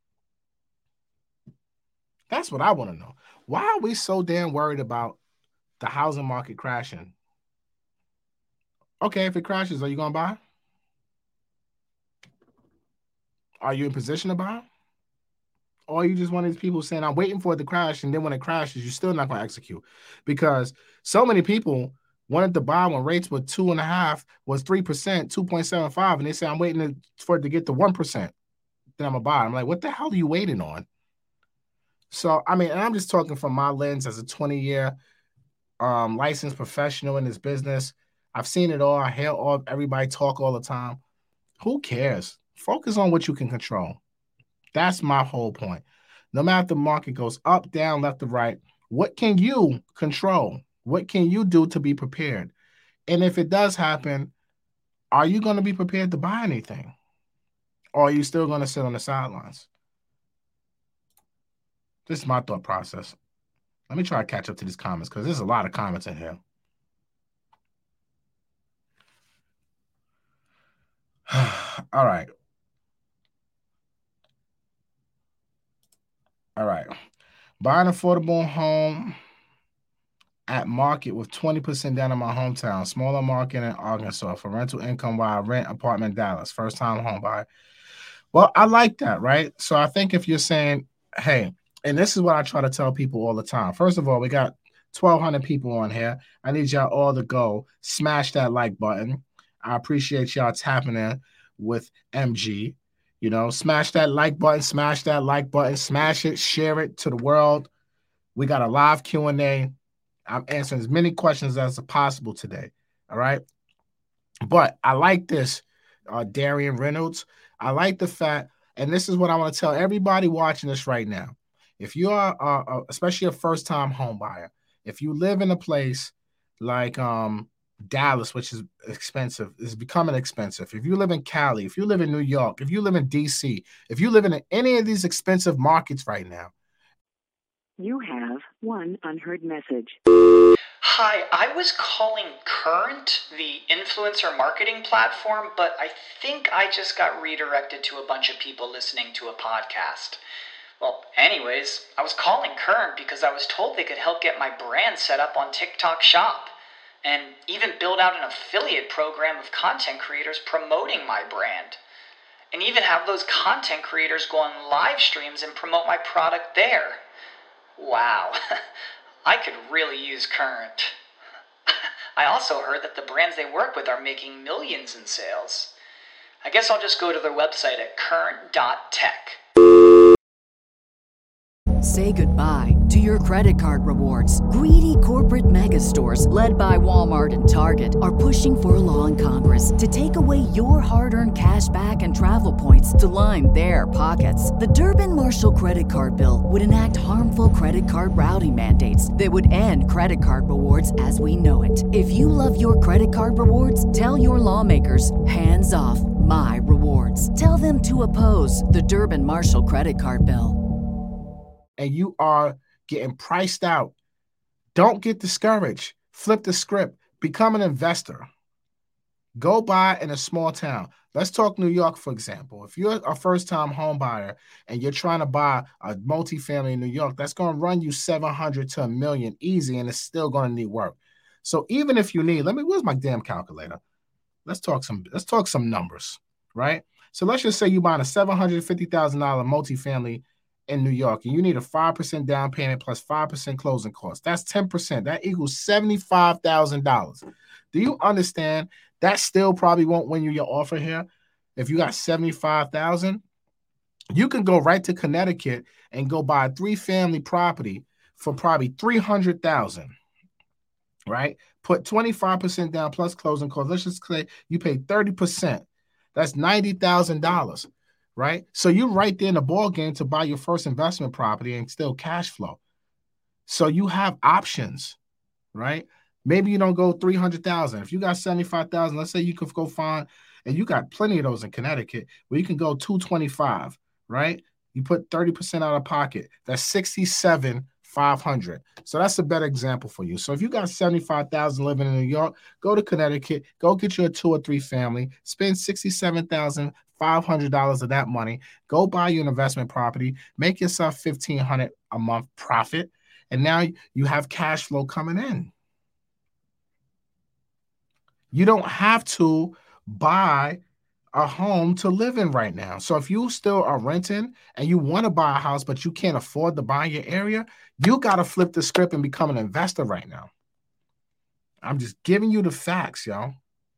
That's what I want to know. Why are we so damn worried about the housing market crashing? Okay, if it crashes, are you going to buy? Are you in position to buy? Or are you just one of these people saying, I'm waiting for it to crash, and then when it crashes, you're still not going to execute? Because so many people wanted to buy when rates were two and a half, was three percent, two point seven five, and they say, I'm waiting for it to get to one percent. Then I'm going to buy. I'm like, what the hell are you waiting on? So, I mean, and I'm just talking from my lens as a twenty-year um, licensed professional in this business. I've seen it all. I hear all everybody talk all the time. Who cares? Focus on what you can control. That's my whole point. No matter if the market goes up, down, left, or right, what can you control? What can you do to be prepared? And if it does happen, are you going to be prepared to buy anything? Or are you still going to sit on the sidelines? This is my thought process. Let me try to catch up to these comments because there's a lot of comments in here. All right. All right. Buy an affordable home at market with twenty percent down in my hometown. Smaller market in Arkansas for rental income while I rent apartment in Dallas. First time home buyer. Well, I like that, right? So I think if you're saying, hey, and this is what I try to tell people all the time. First of all, we got twelve hundred people on here. I need y'all all to go smash that like button. I appreciate y'all tapping in with M G. You know, smash that like button, smash that like button, smash it, share it to the world. We got a live Q and A. I'm answering as many questions as possible today. All right. But I like this, uh, Darian Reynolds. I like the fact, and this is what I want to tell everybody watching this right now. If you are, uh, uh, especially a first-time home buyer, if you live in a place like um, Dallas, which is expensive, is becoming expensive. If you live in Cali, if you live in New York, if you live in D C, if you live in any of these expensive markets right now. You have one unheard message. Hi, I was calling Current, the influencer marketing platform, but I think I just got redirected to a bunch of people listening to a podcast. Well, anyways, I was calling Current because I was told they could help get my brand set up on TikTok Shop and even build out an affiliate program of content creators promoting my brand. And even have those content creators go on live streams and promote my product there. Wow, I could really use Current. I also heard that the brands they work with are making millions in sales. I guess I'll just go to their website at current dot tech. Say goodbye to your credit card rewards. Greedy corporate mega stores, led by Walmart and Target, are pushing for a law in Congress to take away your hard-earned cash back and travel points to line their pockets. The Durbin-Marshall credit card bill would enact harmful credit card routing mandates that would end credit card rewards as we know it. If you love your credit card rewards, tell your lawmakers, hands off my rewards. Tell them to oppose the Durbin-Marshall credit card bill. And you are getting priced out. Don't get discouraged. Flip the script. Become an investor. Go buy in a small town. Let's talk New York, for example. If you're a first-time home buyer and you're trying to buy a multifamily in New York, that's going to run you seven hundred to a million easy, and it's still going to need work. So even if you need, let me, where's my damn calculator? Let's talk some, let's talk some numbers, right? So let's just say you're buying a seven hundred fifty thousand dollars multifamily in New York, and you need a five percent down payment plus five percent closing costs. That's ten percent. That equals seventy-five thousand dollars. Do you understand? That still probably won't win you your offer here. If you got seventy-five thousand dollars, you can go right to Connecticut and go buy a three-family property for probably three hundred thousand dollars, right? Put twenty-five percent down plus closing costs. Let's just say you pay thirty percent. That's ninety thousand dollars. Right? So you're right there in the ball game to buy your first investment property and still cash flow. So you have options, right? Maybe you don't go three hundred thousand. If you got seventy-five thousand, let's say you could go find, and you got plenty of those in Connecticut, where you can go two twenty-five, right? You put thirty percent out of pocket. That's sixty-seven five hundred. So that's a better example for you. So if you got seventy-five thousand living in New York, go to Connecticut, go get you a two or three family, spend sixty-seven thousand five hundred dollars of that money, go buy you an investment property, make yourself fifteen hundred dollars a month profit, and now you have cash flow coming in. You don't have to buy a home to live in right now. So if you still are renting and you want to buy a house, but you can't afford to buy your area, you got to flip the script and become an investor right now. I'm just giving you the facts, yo.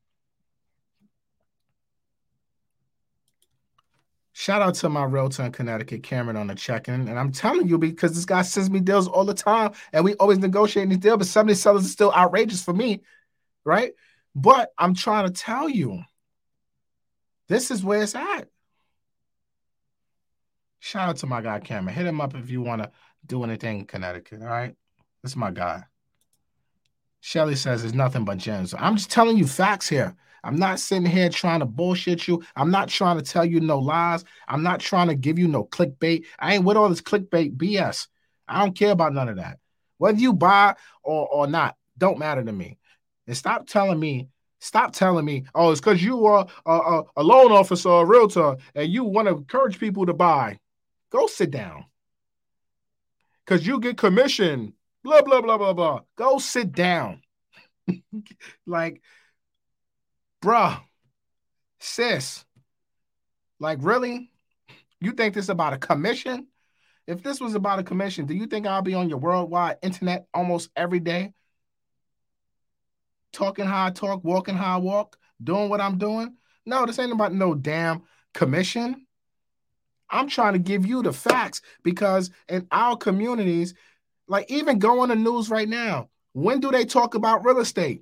Shout out to my realtor in Connecticut, Cameron, on the check-in. And I'm telling you, because this guy sends me deals all the time, and we always negotiate these deals, but some of these sellers are still outrageous for me, right? But I'm trying to tell you, this is where it's at. Shout out to my guy, Cameron. Hit him up if you want to do anything in Connecticut, all right? This is my guy. Shelly says there's nothing but gems. I'm just telling you facts here. I'm not sitting here trying to bullshit you. I'm not trying to tell you no lies. I'm not trying to give you no clickbait. I ain't with all this clickbait B S. I don't care about none of that. Whether you buy or, or not, don't matter to me. And stop telling me Stop telling me, oh, it's because you are a, a, a loan officer or a realtor and you want to encourage people to buy. Go sit down. Because you get commission. Blah, blah, blah, blah, blah. Go sit down. Like, bruh, sis, like, really? You think this is about a commission? If this was about a commission, do you think I'll be on your worldwide internet almost every day? Talking how I talk, walking how I walk, doing what I'm doing? No, this ain't about no damn commission. I'm trying to give you the facts because in our communities, like even go on the news right now, when do they talk about real estate?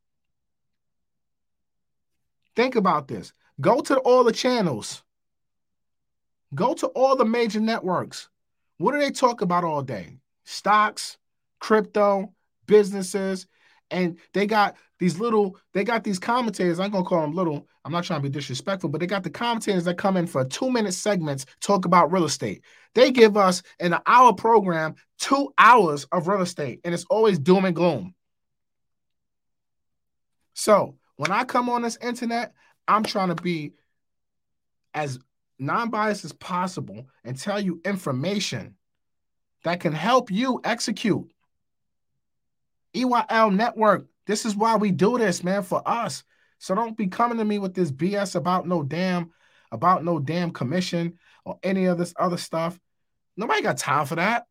Think about this. Go to all the channels. Go to all the major networks. What do they talk about all day? Stocks, crypto, businesses. And they got these little, they got these commentators. I'm going to call them little. I'm not trying to be disrespectful, but they got the commentators that come in for two-minute segments, talk about real estate. They give us, in an hour program, two hours of real estate, and it's always doom and gloom. So when I come on this internet, I'm trying to be as non-biased as possible and tell you information that can help you execute. E Y L Network, this is why we do this, man, for us. So don't be coming to me with this B S about no damn, about no damn commission or any of this other stuff. Nobody got time for that.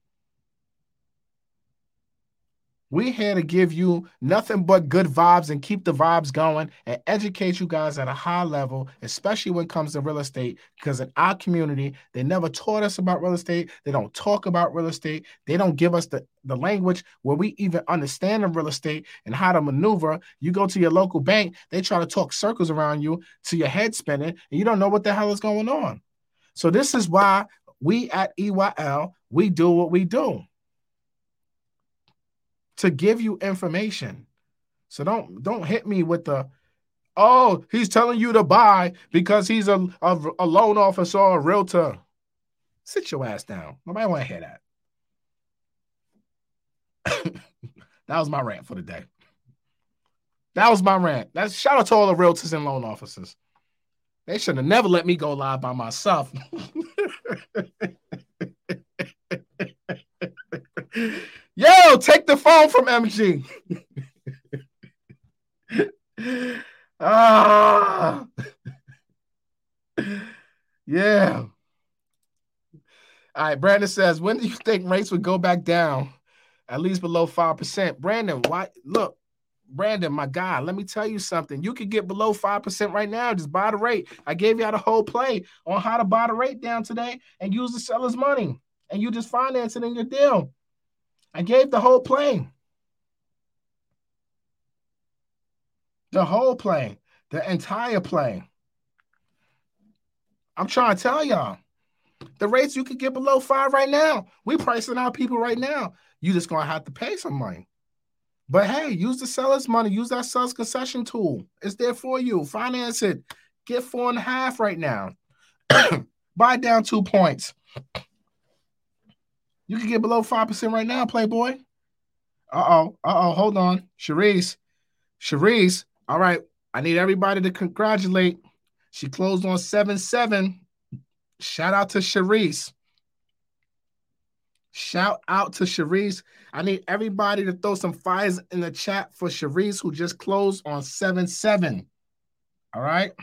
We're here to give you nothing but good vibes and keep the vibes going and educate you guys at a high level, especially when it comes to real estate, because in our community, they never taught us about real estate. They don't talk about real estate. They don't give us the, the language where we even understand the real estate and how to maneuver. You go to your local bank, they try to talk circles around you to your head spinning, and you don't know what the hell is going on. So this is why we at E Y L, we do what we do. To give you information. So don't don't hit me with the, oh, he's telling you to buy because he's a, a, a loan officer or a realtor. Sit your ass down. Nobody want to hear that. That was my rant for the day. That was my rant. That's shout out to all the realtors and loan officers. They should have never let me go live by myself. Yo, take the phone from M G. Ah, yeah. All right, Brandon says, when do you think rates would go back down, at least below five percent? Brandon, why? Look, Brandon, my guy, let me tell you something. You could get below five percent right now. Just buy the rate. I gave you the whole play on how to buy the rate down today and use the seller's money, and you just finance it in your deal. I gave the whole play. The whole play. The entire play. I'm trying to tell y'all. The rates you could get below five right now. We pricing out people right now. You just going to have to pay some money. But hey, use the seller's money. Use that seller's concession tool. It's there for you. Finance it. Get four and a half right now. Buy down two points. You can get below five percent right now, Playboy. Uh-oh. Uh-oh. Hold on. Sharice. Sharice. All right. I need everybody to congratulate. She closed on seven seven. Shout out to Sharice. Shout out to Sharice. I need everybody to throw some fires in the chat for Sharice, who just closed on seven seven. All right.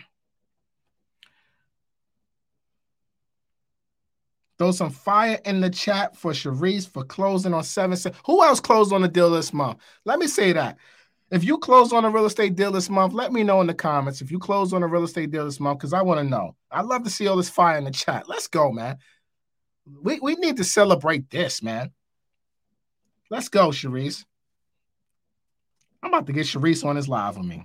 Throw some fire in the chat for Sharice for closing on seven seven. Who else closed on the deal this month? Let me say that. If you closed on a real estate deal this month, let me know in the comments if you closed on a real estate deal this month, because I want to know. I'd love to see all this fire in the chat. Let's go, man. We, we need to celebrate this, man. Let's go, Sharice. I'm about to get Sharice on his live with me.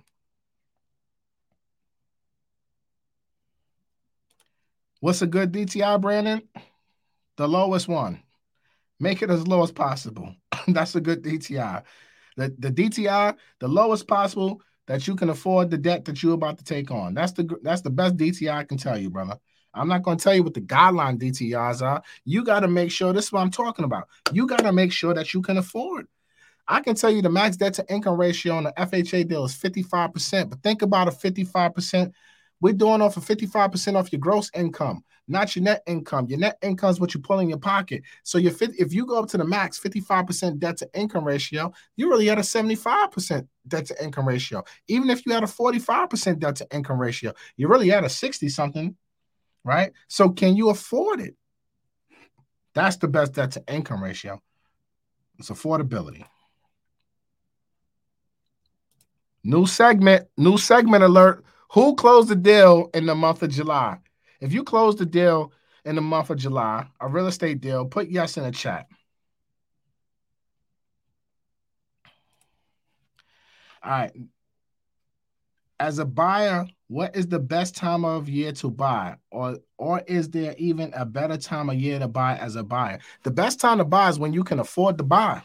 What's a good D T I, Brandon? The lowest one. Make it as low as possible. That's a good D T I. The, the D T I, the lowest possible that you can afford the debt that you're about to take on. That's the that's the best D T I I can tell you, brother. I'm not going to tell you what the guideline D T Is are. You got to make sure, this is what I'm talking about. You got to make sure that you can afford. I can tell you the max debt to income ratio on the F H A deal is fifty-five percent, but think about a fifty-five percent. We're doing off of fifty-five percent off your gross income, not your net income. Your net income is what you pull in your pocket. So your if you go up to the max fifty-five percent debt to income ratio, you really had a seventy-five percent debt to income ratio. Even if you had a forty-five percent debt to income ratio, you really had a sixty something, right? So can you afford it? That's the best debt to income ratio. It's affordability. New segment, new segment alert. Who closed the deal in the month of July? If you closed the deal in the month of July, a real estate deal, put yes in the chat. All right. As a buyer, what is the best time of year to buy? Or, or is there even a better time of year to buy as a buyer? The best time to buy is when you can afford to buy.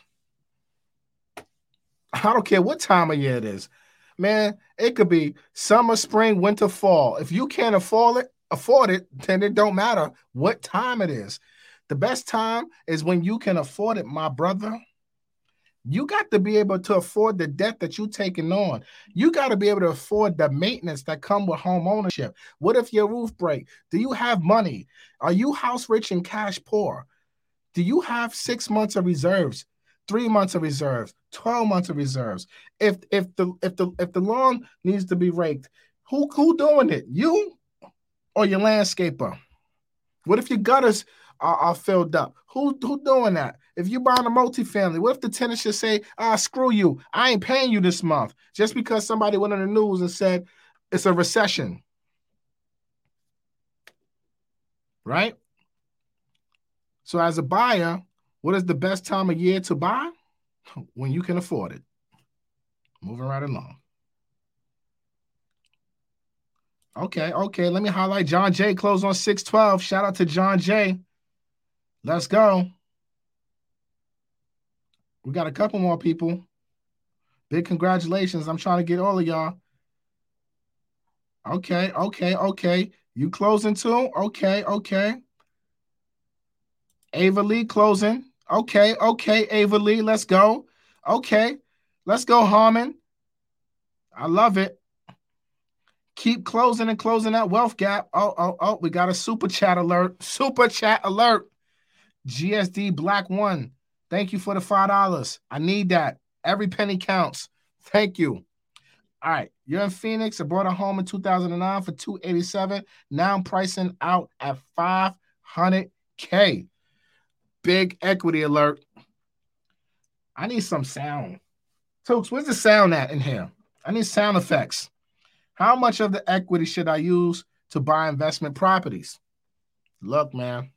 I don't care what time of year it is. Man, it could be summer, spring, winter, fall. If you can't afford it, afford it, then it don't matter what time it is. The best time is when you can afford it, my brother. You got to be able to afford the debt that you're taking on. You got to be able to afford the maintenance that come with home ownership. What if your roof break? Do you have money? Are you house rich and cash poor? Do you have six months of reserves? Three months of reserves, twelve months of reserves. If if the if the if the lawn needs to be raked, who who doing it? You or your landscaper? What if your gutters are, are filled up? Who who doing that? If you're buying a multifamily, what if the tenant should say, "Ah, screw you, I ain't paying you this month," just because somebody went on the news and said it's a recession, right? So as a buyer, what is the best time of year to buy? When you can afford it. Moving right along. Okay, okay. Let me highlight John Jay closed on six twelve. Shout out to John Jay. Let's go. We got a couple more people. Big congratulations. I'm trying to get all of y'all. Okay, okay, okay. You closing too? Okay, okay. Ava Lee closing. Okay, okay, Ava Lee, let's go. Okay, let's go, Harmon. I love it. Keep closing and closing that wealth gap. Oh, oh, oh, we got a super chat alert. Super chat alert. G S D Black One. Thank you for the five dollars. I need that. Every penny counts. Thank you. All right, you're in Phoenix. I bought a home in two thousand nine for two eighty-seven. Now I'm pricing out at five hundred K. Big equity alert. I need some sound. Tooks, where's the sound at in here? I need sound effects. How much of the equity should I use to buy investment properties? Look, man.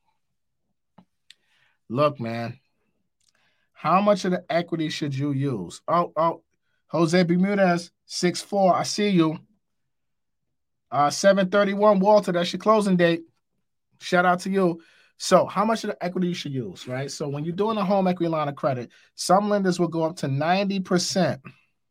Look, man. How much of the equity should you use? Oh, oh, Jose Bermudez, six four. I see you. Uh, seven thirty-one, Walter, that's your closing date. Shout out to you. So how much of the equity you should use, right? So when you're doing a home equity line of credit, some lenders will go up to ninety percent.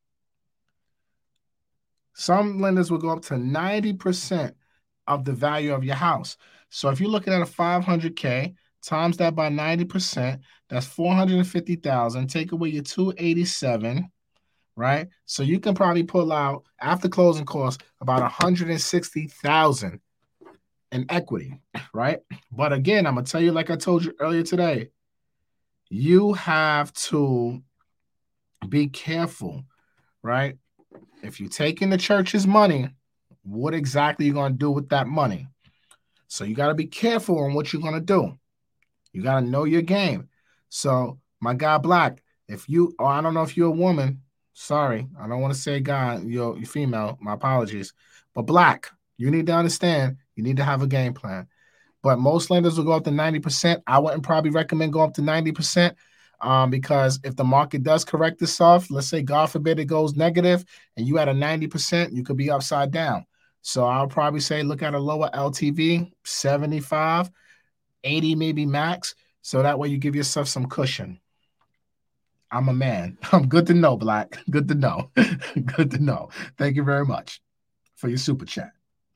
Some lenders will go up to ninety percent of the value of your house. So if you're looking at a five hundred K, times that by ninety percent. That's four hundred fifty thousand. Take away your two eighty-seven, right? So you can probably pull out, after closing costs, about one hundred sixty thousand in equity, right? But again, I'm going to tell you, like I told you earlier today, you have to be careful, right? If you're taking the church's money, what exactly are you going to do with that money? So you got to be careful on what you're going to do. You got to know your game. So my guy Black, if you, or I don't know if you're a woman, sorry, I don't want to say guy, you're, you're female, my apologies. But Black, you need to understand, you need to have a game plan. But most lenders will go up to ninety percent. I wouldn't probably recommend going up to ninety percent um, because if the market does correct itself, let's say, God forbid, it goes negative and you at a ninety percent, you could be upside down. So I'll probably say look at a lower L T V, seventy-five, eighty maybe max. So that way you give yourself some cushion. I'm a man. I'm good to know, Black. Good to know. Good to know. Thank you very much for your super chat.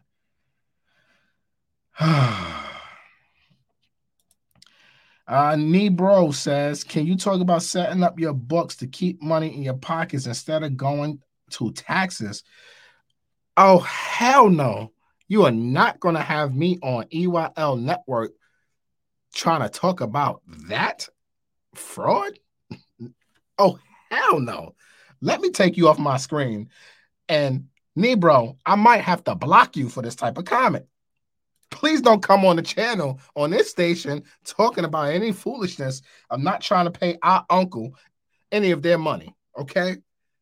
uh, Nebro says, can you talk about setting up your books to keep money in your pockets instead of going to taxes? Oh, hell no. You are not going to have me on E Y L Network trying to talk about that fraud? Oh, hell no. Let me take you off my screen. And Nebro, I might have to block you for this type of comment. Please don't come on the channel on this station talking about any foolishness. I'm not trying to pay our uncle any of their money, okay?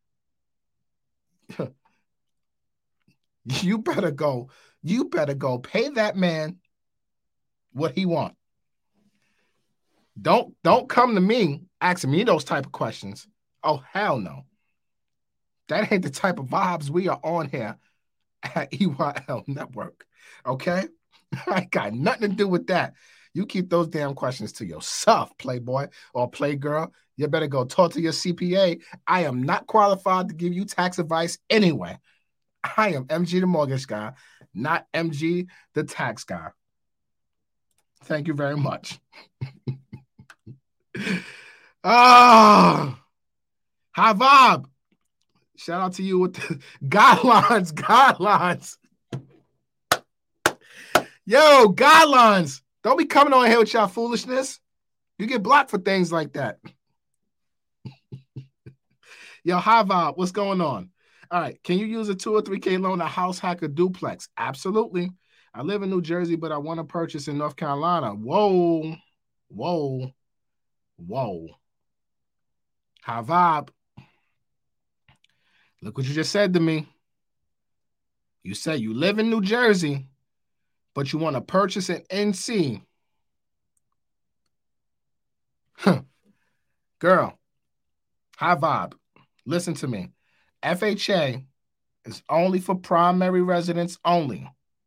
You better go. You better go pay that man what he wants. Don't, don't come to me asking me those type of questions. Oh, hell no. That ain't the type of vibes we are on here at E Y L Network, okay? I got nothing to do with that. You keep those damn questions to yourself, playboy or playgirl. You better go talk to your C P A. I am not qualified to give you tax advice anyway. I am M G the mortgage guy, not M G the tax guy. Thank you very much. Ah, high vibe. Shout out to you with the guidelines, guidelines. Yo, guidelines. Don't be coming on here with y'all foolishness. You get blocked for things like that. Yo, high vibe. What's going on? All right. Can you use a two or three K loan to house hack a duplex? Absolutely. I live in New Jersey, but I want to purchase in North Carolina. Whoa. Whoa. Whoa. High vibe. Look what you just said to me. You said you live in New Jersey, but you want to purchase an N C. Huh. Girl, high vibe. Listen to me. F H A is only for primary residents only.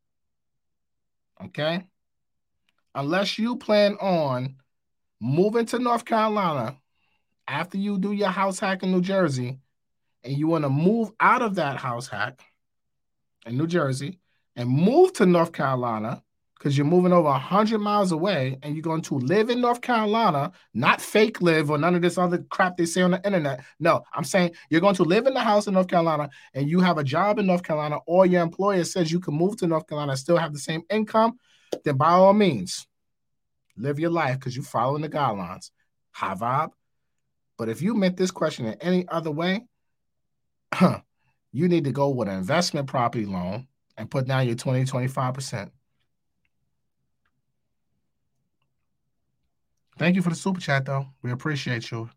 Okay? Unless you plan on moving to North Carolina after you do your house hack in New Jersey, and you want to move out of that house hack in New Jersey and move to North Carolina because you're moving over one hundred miles away and you're going to live in North Carolina, not fake live or none of this other crap they say on the internet. No, I'm saying you're going to live in the house in North Carolina and you have a job in North Carolina, or your employer says you can move to North Carolina and still have the same income, then by all means, live your life because you're following the guidelines. High vibe. But if you meant this question in any other way, you need to go with an investment property loan and put down your twenty, twenty-five percent. Thank you for the super chat, though. We appreciate you.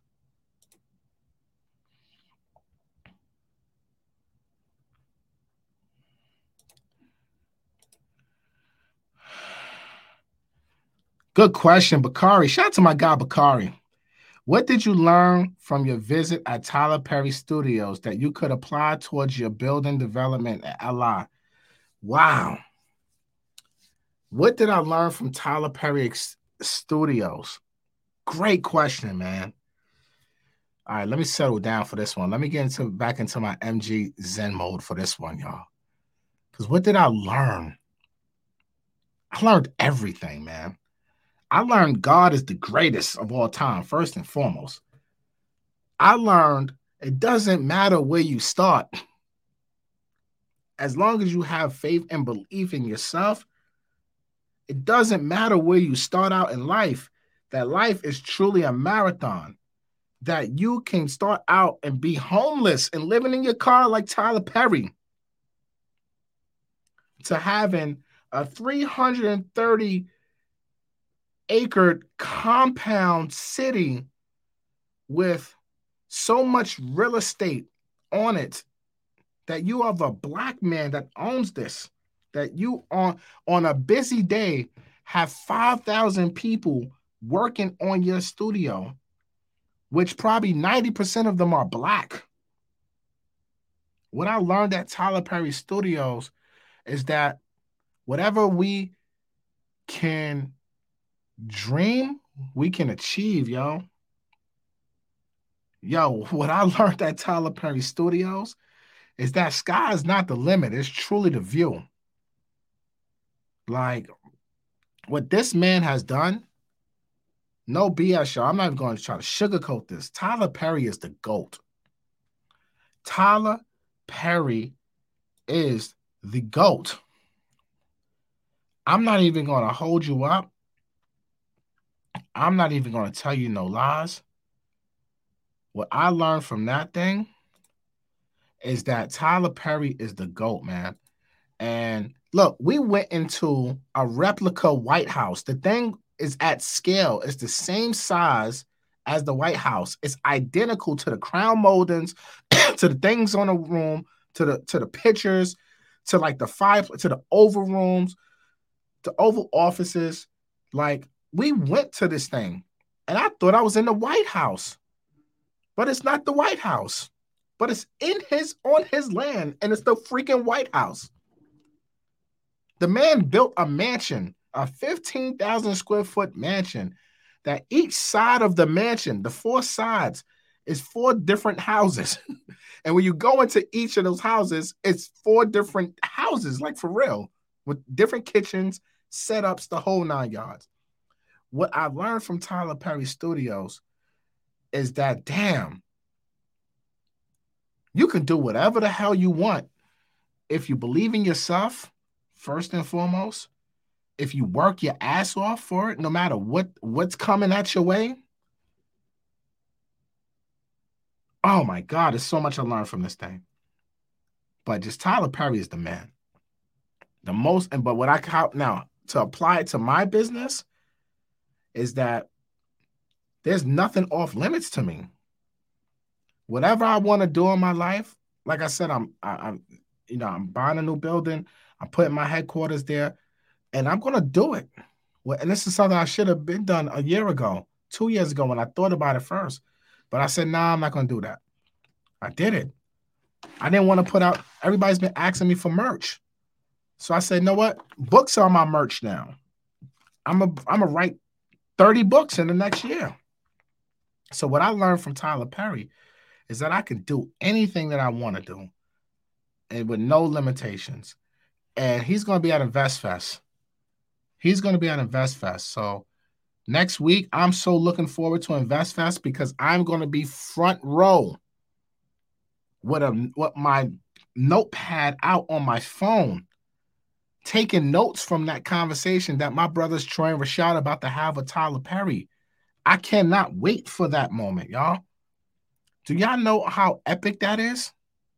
Good question, Bakari. Shout out to my guy, Bakari. What did you learn from your visit at Tyler Perry Studios that you could apply towards your building development at L I? Wow. What did I learn from Tyler Perry Studios? Great question, man. All right, let me settle down for this one. Let me get into back into my M G Zen mode for this one, y'all. Because what did I learn? I learned everything, man. I learned God is the greatest of all time, first and foremost. I learned it doesn't matter where you start. As long as you have faith and belief in yourself, it doesn't matter where you start out in life, that life is truly a marathon, that you can start out and be homeless and living in your car like Tyler Perry, to having a three hundred thirty acre compound city with so much real estate on it that you have a black man that owns this, that you on, on a busy day have five thousand people working on your studio, which probably ninety percent of them are black. What I learned at Tyler Perry Studios is that whatever we can dream, we can achieve, yo. Yo, what I learned at Tyler Perry Studios is that sky is not the limit. It's truly the view. Like, what this man has done, no B S, y'all. I'm not even going to try to sugarcoat this. Tyler Perry is the GOAT. Tyler Perry is the GOAT. I'm not even going to hold you up. I'm not even going to tell you no lies. What I learned from that thing is that Tyler Perry is the GOAT, man. And look, we went into a replica White House. The thing is at scale. It's the same size as the White House. It's identical to the crown moldings, to the things on the room, to the to the pictures, to like the five, to the oval rooms, to oval offices. Like, we went to this thing, and I thought I was in the White House, but it's not the White House, but it's in his on his land, and it's the freaking White House. The man built a mansion, a fifteen thousand square foot mansion, that each side of the mansion, the four sides, is four different houses. And when you go into each of those houses, it's four different houses, like for real, with different kitchens, setups, the whole nine yards. What I learned from Tyler Perry Studios is that, damn, you can do whatever the hell you want if you believe in yourself, first and foremost. If you work your ass off for it, no matter what, what's coming at your way. Oh my God, there's so much I learned from this thing. But just Tyler Perry is the man. The most, and but what I count now to apply it to my business is that there's nothing off limits to me. Whatever I want to do in my life, like I said, I'm, I, I'm, you know, I'm buying a new building. I'm putting my headquarters there, and I'm gonna do it. Well, and this is something I should have been done a year ago, two years ago when I thought about it first. But I said, nah, I'm not gonna do that. I did it. I didn't want to put out. Everybody's been asking me for merch, so I said, you know what? Books are my merch now. I'm a, I'm gonna write thirty books in the next year. So what I learned from Tyler Perry is that I can do anything that I want to do, and with no limitations. And he's going to be at InvestFest. He's going to be at InvestFest. So next week, I'm so looking forward to InvestFest because I'm going to be front row with a with my notepad out on my phone, taking notes from that conversation that my brothers Troy and Rashad about to have with Tyler Perry. I cannot wait for that moment, y'all. Do y'all know how epic that is?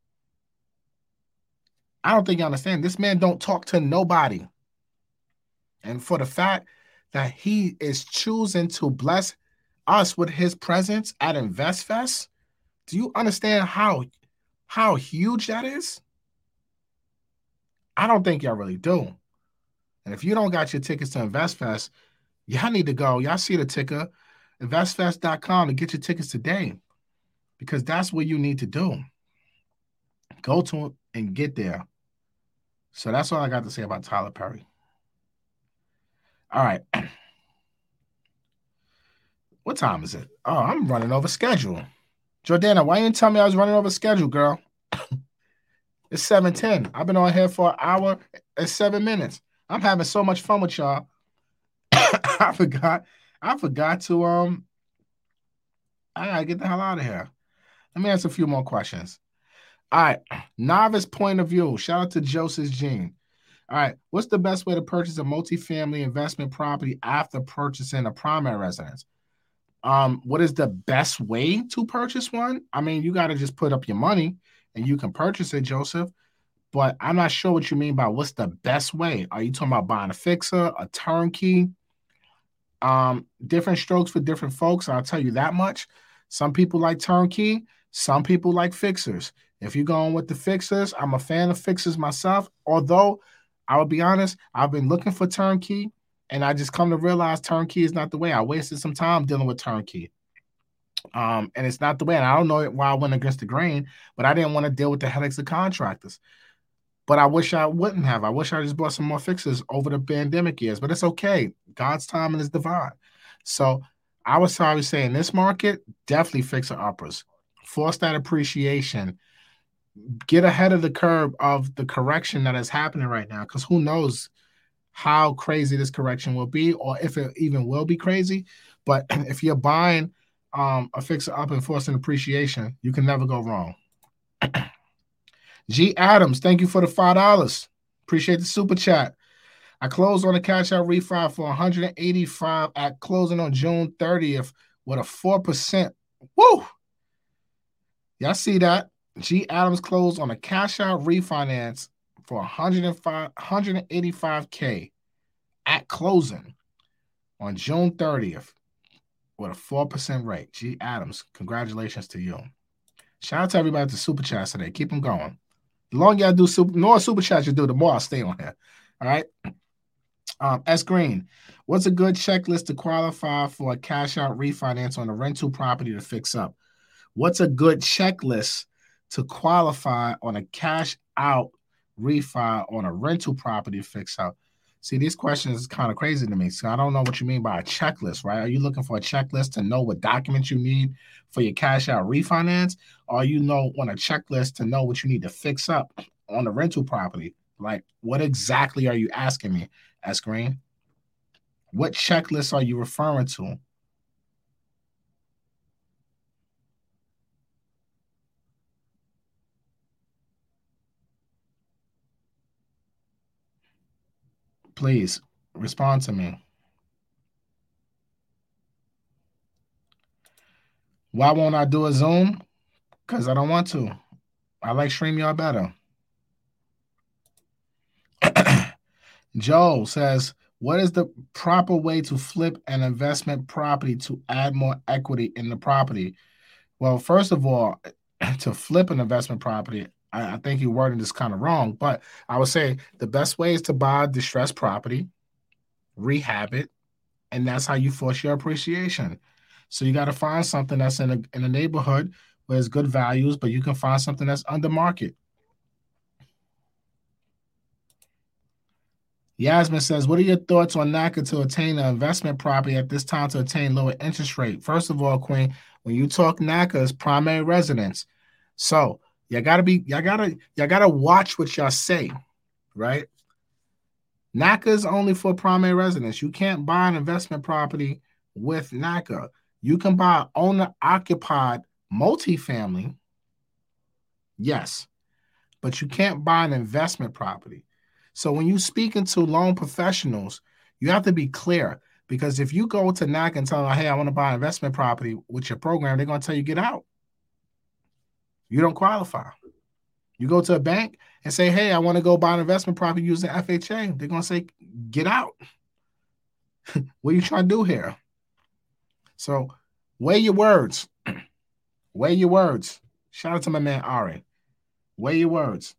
I don't think you understand. This man don't talk to nobody. And for the fact that he is choosing to bless us with his presence at InvestFest, do you understand how, how huge that is? I don't think y'all really do. And if you don't got your tickets to InvestFest, y'all need to go. Y'all see the ticker, invest fest dot com, to get your tickets today, because that's what you need to do. Go to it and get there. So that's all I got to say about Tyler Perry. All right. What time is it? Oh, I'm running over schedule. Jordana, why you didn't tell me I was running over schedule, girl? It's seven ten. I've been on here for an hour and seven minutes. I'm having so much fun with y'all. I forgot. I forgot to um. I gotta get the hell out of here. Let me ask a few more questions. All right, novice point of view. Shout out to Joseph's Gene. All right, what's the best way to purchase a multifamily investment property after purchasing a primary residence? Um, what is the best way to purchase one? I mean, you got to just put up your money and you can purchase it, Joseph. But I'm not sure what you mean by what's the best way. Are you talking about buying a fixer, a turnkey? Um, different strokes for different folks. I'll tell you that much. Some people like turnkey. Some people like fixers. If you're going with the fixers, I'm a fan of fixers myself. Although, I will be honest, I've been looking for turnkey, and I just come to realize turnkey is not the way. I wasted some time dealing with turnkey. Um, and it's not the way. And I don't know why I went against the grain, but I didn't want to deal with the headaches of contractors. But I wish I wouldn't have. I wish I just bought some more fixers over the pandemic years. But it's okay. God's timing is divine. So I would probably say in this market, definitely fixer uppers. Force that appreciation. Get ahead of the curve of the correction that is happening right now, because who knows how crazy this correction will be, or if it even will be crazy. But if you're buying um, a fixer up and forcing appreciation, you can never go wrong. G. Adams, thank you for the five dollars. Appreciate the super chat. I closed on a cash out refi for one hundred eighty-five at closing on June thirtieth with a four percent. Woo! Y'all see that? G. Adams closed on a cash out refinance for one hundred eighty-five K at closing on June thirtieth with a four percent rate. G. Adams, congratulations to you. Shout out to everybody at the super chats today. Keep them going. The longer y'all do super, the more super chats you do, the more I'll stay on here. All right. Um, S. Green, what's a good checklist to qualify for a cash out refinance on a rental property to fix up? What's a good checklist to qualify on a cash out refi on a rental property to fix up? See, these questions is kind of crazy to me. So I don't know what you mean by a checklist, right? Are you looking for a checklist to know what documents you need for your cash out refinance? Or you know on a checklist to know what you need to fix up on the rental property? Like, what exactly are you asking me, S. Green? What checklist are you referring to? Please respond to me. Why won't I do a Zoom? Because I don't want to. I like StreamYard better. Joe says, what is the proper way to flip an investment property to add more equity in the property? Well, first of all, to flip an investment property, I, I think your wording is kind of wrong, but I would say the best way is to buy distressed property, rehab it, and that's how you force your appreciation. So you got to find something that's in a, in a neighborhood where there's good values, but you can find something that's under market. Yasmin says, what are your thoughts on NACA to attain an investment property at this time to attain lower interest rate? First of all, Queen, when you talk NACA, it's primary residence. So you gotta be, y'all gotta, y'all gotta watch what y'all say, right? NACA is only for primary residence. You can't buy an investment property with NACA. You can buy owner-occupied multifamily, yes, but you can't buy an investment property. So when you speak into loan professionals, you have to be clear, because if you go to NACA and tell them, hey, I want to buy an investment property with your program, they're going to tell you, get out. You don't qualify. You go to a bank and say, hey, I want to go buy an investment property using F H A. They're going to say, get out. What are you trying to do here? So weigh your words. Weigh your words. Shout out to my man, Ari. Weigh your words.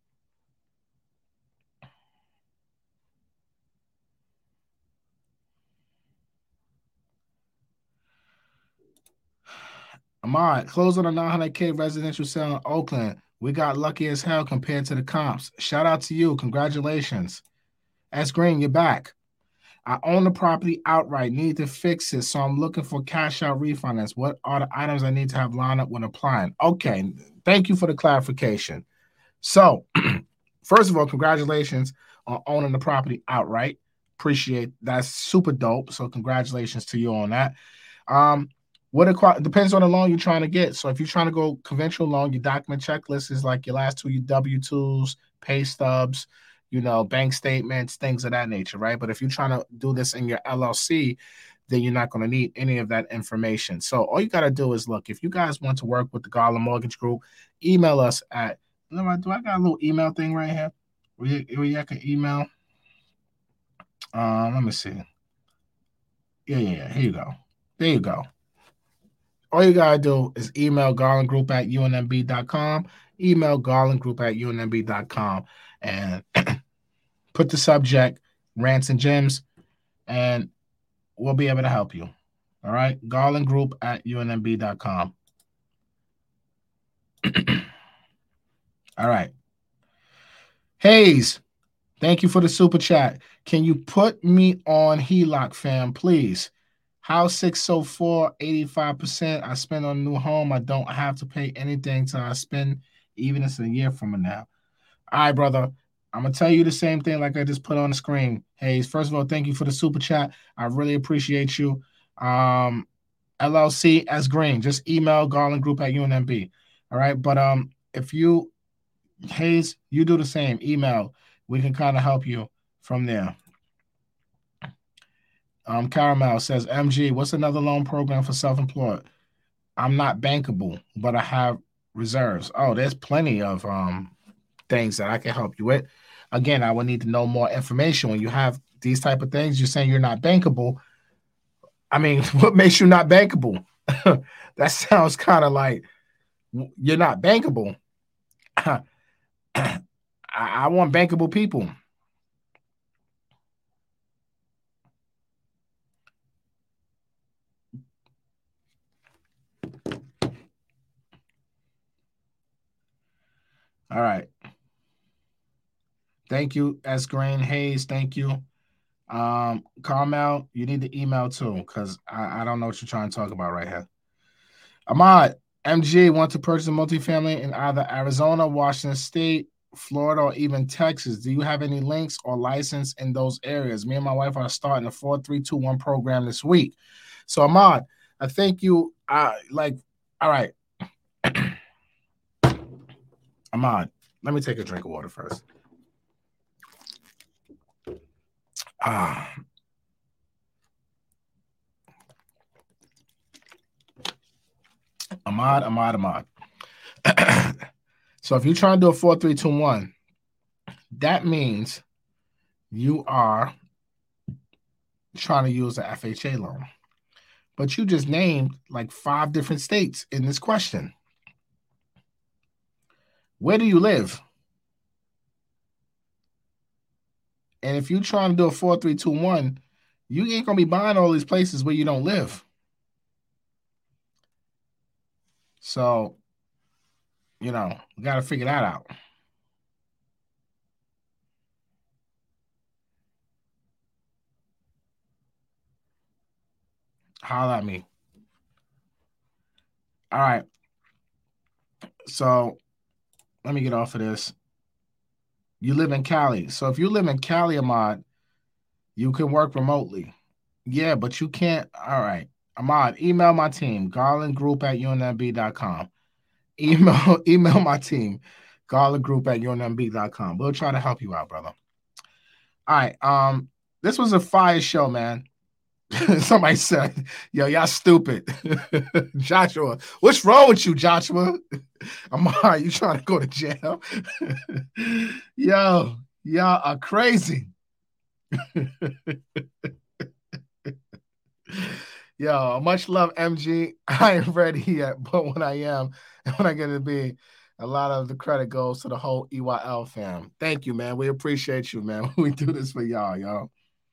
Ahmad, close on a nine hundred K residential sale in Oakland. We got lucky as hell compared to the comps. Shout out to you. Congratulations. S. Green, you're back. I own the property outright, need to fix it, so I'm looking for cash out refinance. What are the items I need to have lined up when applying? Okay, thank you for the clarification. So, first of all, congratulations on owning the property outright. Appreciate that's super dope. So congratulations to you on that. Um, what it depends on the loan you're trying to get. So if you're trying to go conventional loan, your document checklist is like your last two, your W twos, pay stubs, you know, bank statements, things of that nature, right? But if you're trying to do this in your L L C, then you're not going to need any of that information. So all you got to do is look, if you guys want to work with the Garland Mortgage Group, email us at, do I got a little email thing right here? Where you, where you can email? Uh, let me see. Yeah, yeah, yeah. Here you go. There you go. All you got to do is email garland group at u n m b dot com. Email garland group at u n m b dot com and put the subject, rants and gems, and we'll be able to help you. All right? garland group at u n m b dot com. All right. Hayes, thank you for the super chat. Can you put me on H E L O C, fam, please? House six oh four, eighty-five percent I spend on a new home. I don't have to pay anything till I spend, even if it's a year from now. All right, brother. I'm going to tell you the same thing like I just put on the screen. Hayes, first of all, thank you for the super chat. I really appreciate you. Um, L L C as Green. Just email Garland Group at U N M B. All right. But um, if you, Hayes, you do the same. Email. We can kind of help you from there. Um, Caramel says, M G, what's another loan program for self-employed? I'm not bankable, but I have reserves. Oh, there's plenty of um things that I can help you with. Again, I would need to know more information. When you have these type of things, you're saying you're not bankable. I mean, what makes you not bankable? That sounds kind of like you're not bankable. I, I want bankable people. All right. Thank you, S. Green. Hayes, thank you. Um, Carmel, you need to email too, because I, I don't know what you're trying to talk about right here. Ahmad, M G want to purchase a multifamily in either Arizona, Washington State, Florida, or even Texas. Do you have any links or license in those areas? Me and my wife are starting a four three two one program this week. So, Ahmad, I think you, uh, like, all right. Ahmad, let me take a drink of water first. Ah. Ahmad, Ahmad, Ahmad. So if you're trying to do a four three two one, that means you are trying to use the F H A loan. But you just named like five different states in this question. Where do you live? And if you're trying to do a four three two one, you ain't going to be buying all these places where you don't live. So, you know, we got to figure that out. Holler at me. All right. So, let me get off of this. You live in Cali. So if you live in Cali, Ahmad, you can work remotely. Yeah, but you can't. All right. Ahmad, email my team, garland group at u n m b dot com. Email, email my team, garland group at u n m b dot com. We'll try to help you out, brother. All right. Um, this was a fire show, man. Somebody said, yo, y'all stupid. Joshua, what's wrong with you, Joshua? Amar, you trying to go to jail? Yo, y'all are crazy. Yo, much love, M G. I ain't ready yet, but when I am, and when I get to be, a lot of the credit goes to the whole E Y L fam. Thank you, man. We appreciate you, man. We do this for y'all, y'all.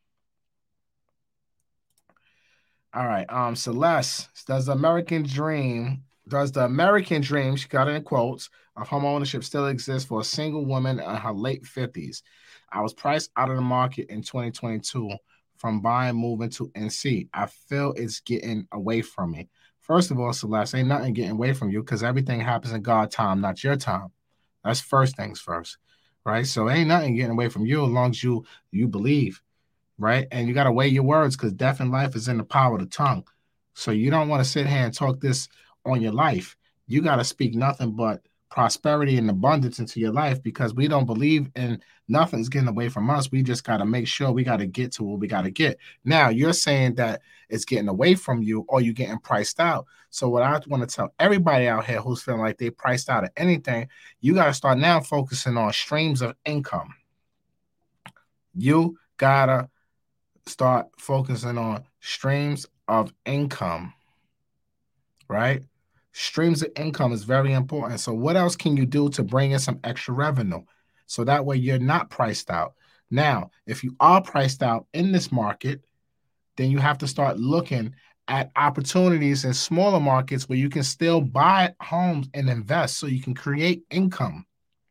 All right. Um, Celeste, does the American dream, does the American dream, she got it in quotes, of home ownership still exist for a single woman in her late fifties? I was priced out of the market in twenty twenty-two from buying, moving to N C. I feel it's getting away from me. First of all, Celeste, ain't nothing getting away from you because everything happens in God's time, not your time. That's first things first, right? So ain't nothing getting away from you as long as you you believe. right? And you got to weigh your words because death and life is in the power of the tongue. So you don't want to sit here and talk this on your life. You got to speak nothing but prosperity and abundance into your life because we don't believe in nothing's getting away from us. We just got to make sure we got to get to what we got to get. Now, you're saying that it's getting away from you or you're getting priced out. So what I want to tell everybody out here who's feeling like they priced out of anything, you got to start now focusing on streams of income. You got to start focusing on streams of income, right? Streams of income is very important. So what else can you do to bring in some extra revenue? So that way you're not priced out. Now, if you are priced out in this market, then you have to start looking at opportunities in smaller markets where you can still buy homes and invest so you can create income.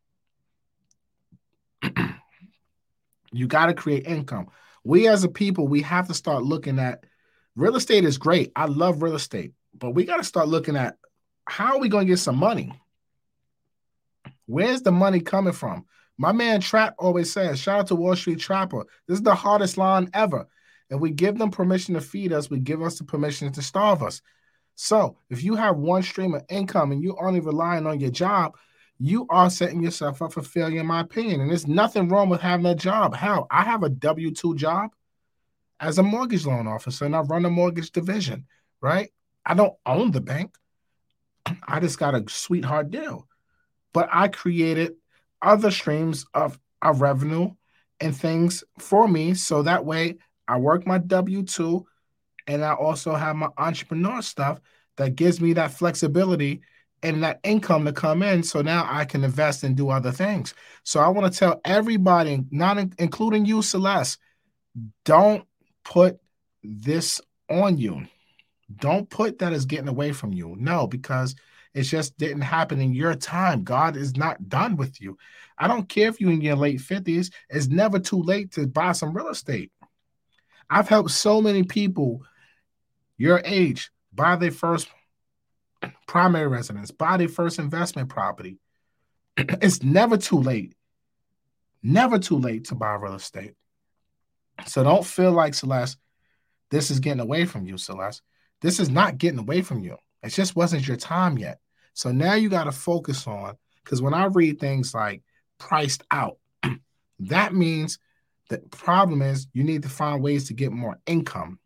You got to create income. We as a people, we have to start looking at real estate is great. I love real estate, but we got to start looking at how are we going to get some money? Where's the money coming from? My man Trap always says, shout out to Wall Street Trapper. This is the hardest line ever. If we give them permission to feed us, we give us the permission to starve us. So if you have one stream of income and you're only relying on your job, you are setting yourself up for failure, in my opinion. And there's nothing wrong with having a job. Hell, I have a W two job as a mortgage loan officer, and I run a mortgage division, right? I don't own the bank. I just got a sweetheart deal. But I created other streams of, of revenue and things for me. So that way I work my W two and I also have my entrepreneur stuff that gives me that flexibility and that income to come in. So now I can invest and do other things. So I want to tell everybody, not in, including you, Celeste, don't put this on you. Don't put that as getting away from you. No, because it just didn't happen in your time. God is not done with you. I don't care if you're in your late fifties. It's never too late to buy some real estate. I've helped so many people your age buy their first primary residence, buy their first investment property. It's never too late. Never too late to buy real estate. So don't feel like, Celeste, this is getting away from you, Celeste. This is not getting away from you. It just wasn't your time yet. So now you got to focus on, because when I read things like priced out, that means the problem is you need to find ways to get more income.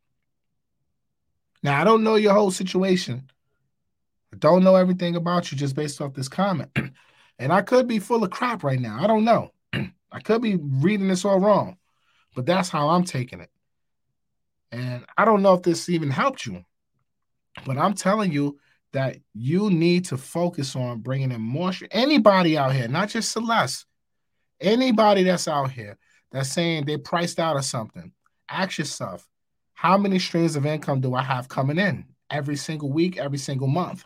Now, I don't know your whole situation. I don't know everything about you just based off this comment. And I could be full of crap right now. I don't know. I could be reading this all wrong, but that's how I'm taking it. And I don't know if this even helped you. But I'm telling you that you need to focus on bringing in more. Anybody out here, not just Celeste, anybody that's out here that's saying they're priced out of something, ask yourself, how many streams of income do I have coming in every single week, every single month?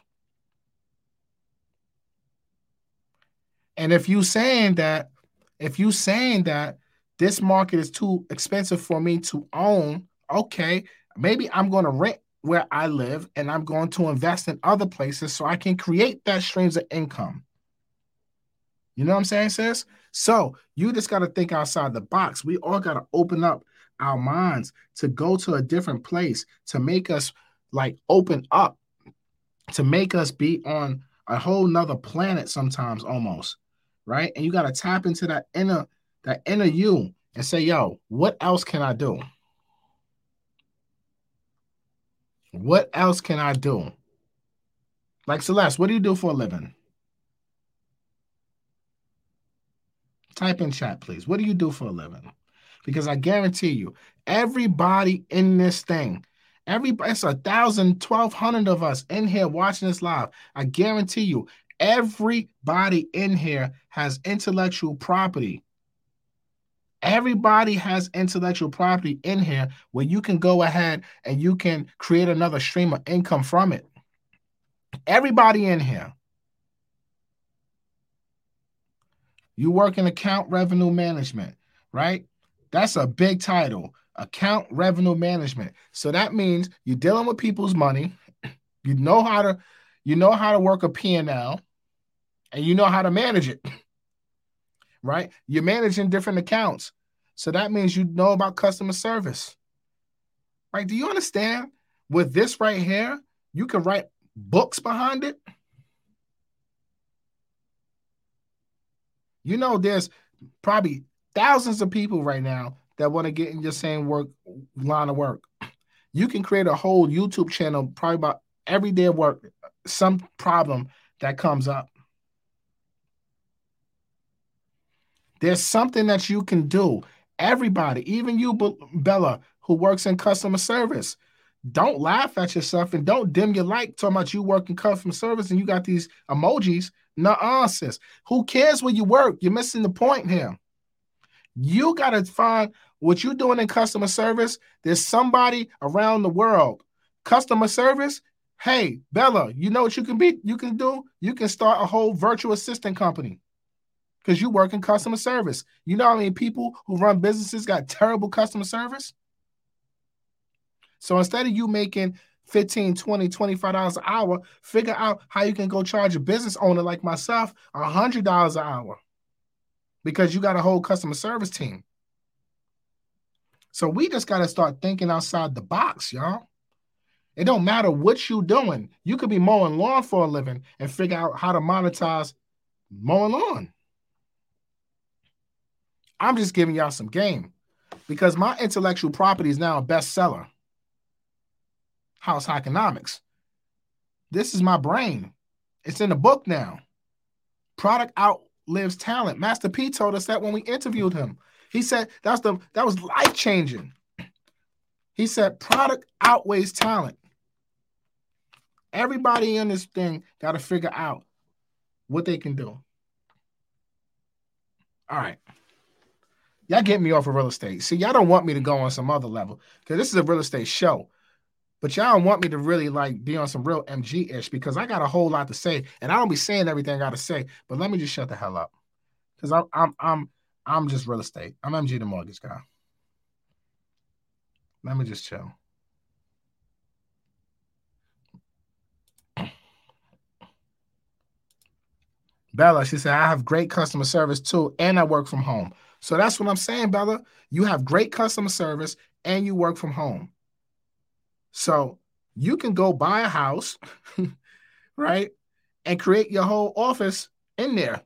And if you saying that, if you saying that this market is too expensive for me to own, okay, maybe I'm going to rent where I live, and I'm going to invest in other places so I can create that streams of income. You know what I'm saying, sis? So you just got to think outside the box. We all got to open up our minds to go to a different place, to make us like open up, to make us be on a whole nother planet sometimes almost, right? And you got to tap into that inner, that inner you and say, yo, what else can I do? What else can I do? Like Celeste, what do you do for a living? Type in chat, please. What do you do for a living? Because I guarantee you, everybody in this thing, everybody, it's a thousand, twelve hundred of us in here watching this live. I guarantee you, everybody in here has intellectual property. Everybody has intellectual property in here where you can go ahead and you can create another stream of income from it. Everybody in here. You work in account revenue management, right? That's a big title, account revenue management. So that means you're dealing with people's money. You know how to, you know how to work a P and L, and you know how to manage it. Right? You're managing different accounts. So that means you know about customer service. Right? Do you understand? With this right here, you can write books behind it. You know, there's probably thousands of people right now that want to get in your same work line of work. You can create a whole YouTube channel probably about every day of work, some problem that comes up. There's something that you can do. Everybody, even you, Bella, who works in customer service, don't laugh at yourself and don't dim your light talking about you work in customer service and you got these emojis. Nuh-uh, sis. Who cares where you work? You're missing the point here. You got to find what you're doing in customer service. There's somebody around the world. Customer service, hey, Bella, you know what you can be? You can do? You can start a whole virtual assistant company because you work in customer service. You know how many people who run businesses got terrible customer service? So instead of you making fifteen, twenty, twenty-five dollars an hour, figure out how you can go charge a business owner like myself one hundred dollars an hour because you got a whole customer service team. So we just got to start thinking outside the box, y'all. It don't matter what you're doing. You could be mowing lawn for a living and figure out how to monetize mowing lawn. I'm just giving y'all some game because my intellectual property is now a bestseller. House Economics. This is my brain. It's in the book now. Product outlives talent. Master P told us that when we interviewed him. He said that's the that was life-changing. He said product outweighs talent. Everybody in this thing got to figure out what they can do. All right. Y'all get me off of real estate. See, y'all don't want me to go on some other level because this is a real estate show. But y'all don't want me to really like be on some real M G-ish because I got a whole lot to say. And I don't be saying everything I got to say. But let me just shut the hell up. Because I'm I'm I'm I'm just real estate. I'm M G the mortgage guy. Let me just chill. Bella, she said, I have great customer service too, and I work from home. So that's what I'm saying, Bella. You have great customer service and you work from home. So you can go buy a house, right, and create your whole office in there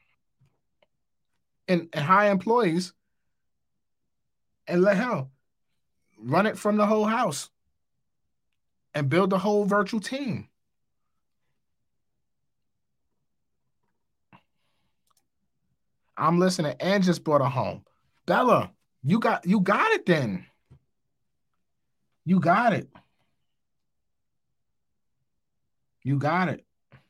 and, and hire employees and let hell run it from the whole house and build a whole virtual team. I'm listening and just bought a home. Bella, you got you got it then. You got it. You got it.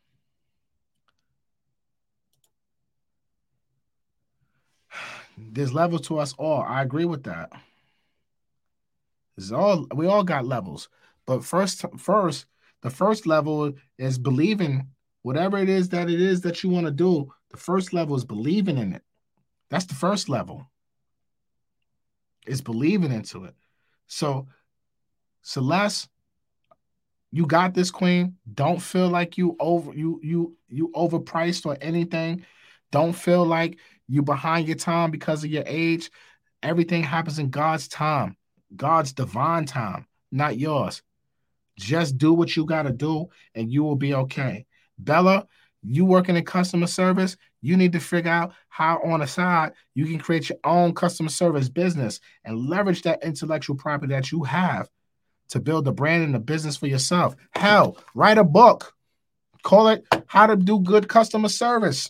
There's levels to us all. I agree with that. It's all we all got levels. But first, first, the first level is believing whatever it is that it is that you want to do. The first level is believing in it. That's the first level. It's believing into it. So, Celeste, you got this, Queen. Don't feel like you over you you you overpriced or anything. Don't feel like you behind your time because of your age. Everything happens in God's time, God's divine time, not yours. Just do what you got to do, and you will be okay. Bella, you working in customer service, you need to figure out how on the side you can create your own customer service business and leverage that intellectual property that you have to build a brand and a business for yourself. Hell, write a book. Call it How to Do Good Customer Service.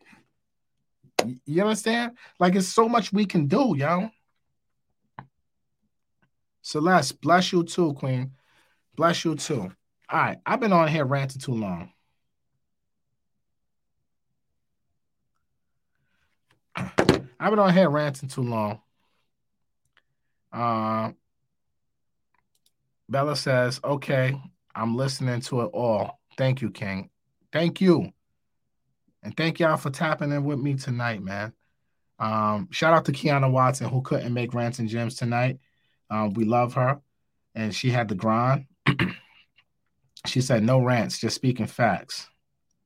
You understand? Like, it's so much we can do, yo. Celeste, bless you too, Queen. Bless you too. All right, I've been on here ranting too long. I've been on here ranting too long. Uh, Bella says, okay, I'm listening to it all. Thank you, King. Thank you. And thank y'all for tapping in with me tonight, man. Um, shout out to Kiana Watson, who couldn't make Rants and Gems tonight. Um, we love her. And she had the grind. She said, no rants, just speaking facts.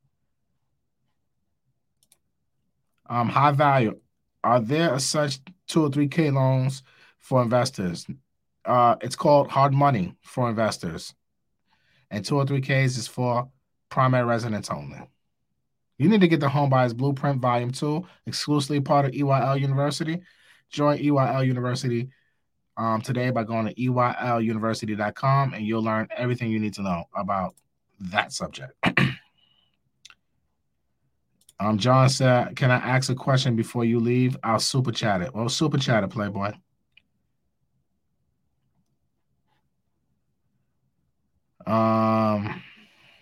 Um, high value. Are there such two or three K loans for investors. Uh, it's called hard money for investors. And two or three Ks is for primary residents only. You need to get the Homebuyers Blueprint Volume two, exclusively part of E Y L University. Join E Y L University um, today by going to E Y L university dot com, and you'll learn everything you need to know about that subject. um, John said, can I ask a question before you leave? I'll super chat it. Well, super chat it, Playboy. Um...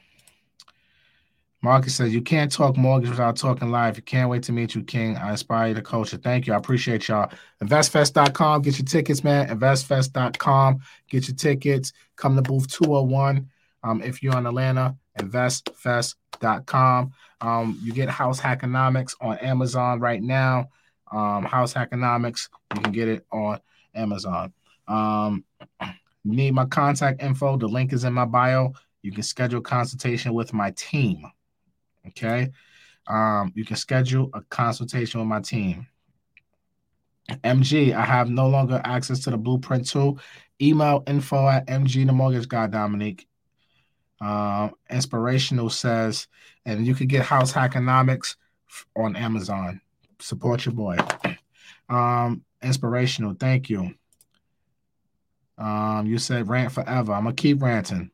Marcus says, you can't talk mortgage without talking live. You can't wait to meet you, King. I inspire you to culture. Thank you. I appreciate y'all. invest fest dot com. Get your tickets, man. invest fest dot com. Get your tickets. Come to booth two oh one. Um, if you're in Atlanta, invest fest dot com. Um, you get House Hackonomics on Amazon right now. Um, House Hackonomics, you can get it on Amazon. Um, need my contact info. The link is in my bio. You can schedule consultation with my team. Okay, um, you can schedule a consultation with my team. M G, I have no longer access to the Blueprint two. Email info at M G the Mortgage Guy, Dominique. Um, Inspirational says, and you can get House Hackonomics on Amazon. Support your boy. Um, Inspirational, thank you. Um, you said rant forever. I'm gonna keep ranting.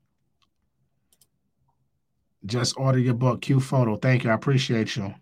Just order your book, Q Photo. Thank you. I appreciate you. All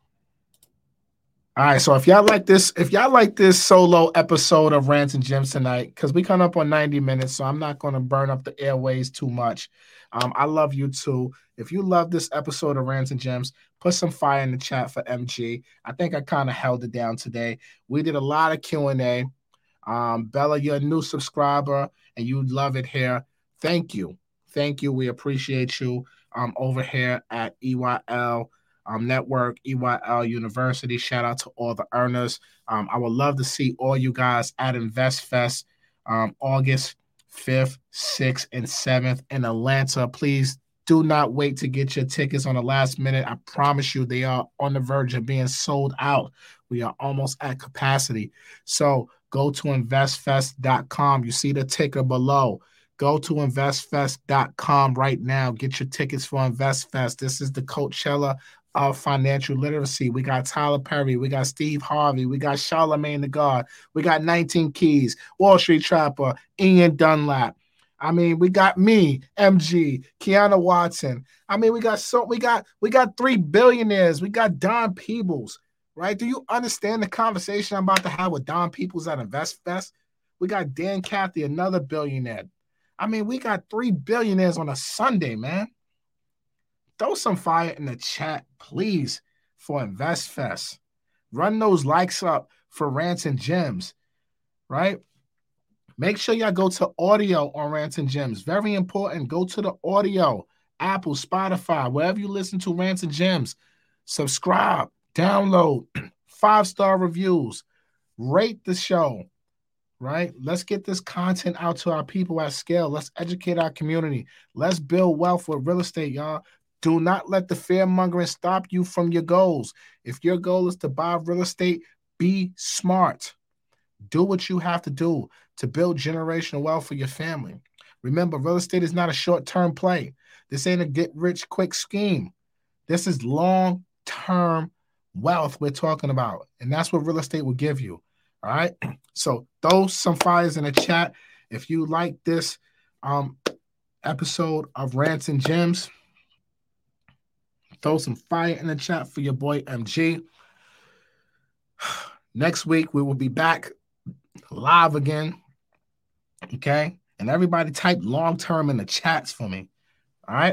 right. So if y'all like this, if y'all like this solo episode of Rants and Gems tonight, because we come up on ninety minutes, so I'm not going to burn up the airways too much. Um, I love you too. If you love this episode of Rants and Gems, put some fire in the chat for M G. I think I kind of held it down today. We did a lot of Q and A. Um, Bella, you're a new subscriber and you love it here. Thank you. Thank you. We appreciate you. Um, over here at E Y L um, Network, E Y L University. Shout out to all the earners. Um, I would love to see all you guys at InvestFest um, August fifth, sixth, and seventh in Atlanta. Please do not wait to get your tickets on the last minute. I promise you they are on the verge of being sold out. We are almost at capacity. So go to invest fest dot com. You see the ticker below. Go to invest fest dot com right now. Get your tickets for InvestFest. This is the Coachella of financial literacy. We got Tyler Perry. We got Steve Harvey. We got Charlamagne the God. We got nineteen Keys, Wall Street Trapper, Ian Dunlap. I mean, we got me, M G, Kiana Watson. I mean, we got so we got we got three billionaires. We got Don Peebles, right? Do you understand the conversation I'm about to have with Don Peebles at InvestFest? We got Dan Cathy, another billionaire. I mean, we got three billionaires on a Sunday, man. Throw some fire in the chat, please, for InvestFest. Run those likes up for Rants and Gems, right? Make sure y'all go to audio on Rants and Gems. Very important. Go to the audio, Apple, Spotify, wherever you listen to Rants and Gems. Subscribe, download, five-star reviews, rate the show. Right? Let's get this content out to our people at scale. Let's educate our community. Let's build wealth with real estate, y'all. Do not let the fear mongering stop you from your goals. If your goal is to buy real estate, be smart. Do what you have to do to build generational wealth for your family. Remember, real estate is not a short-term play. This ain't a get-rich-quick scheme. This is long-term wealth we're talking about, and that's what real estate will give you. All right. So throw some fires in the chat. If you like this um, episode of Rants and Gems, throw some fire in the chat for your boy M G. Next week, we will be back live again. Okay. And everybody type long term in the chats for me. All right.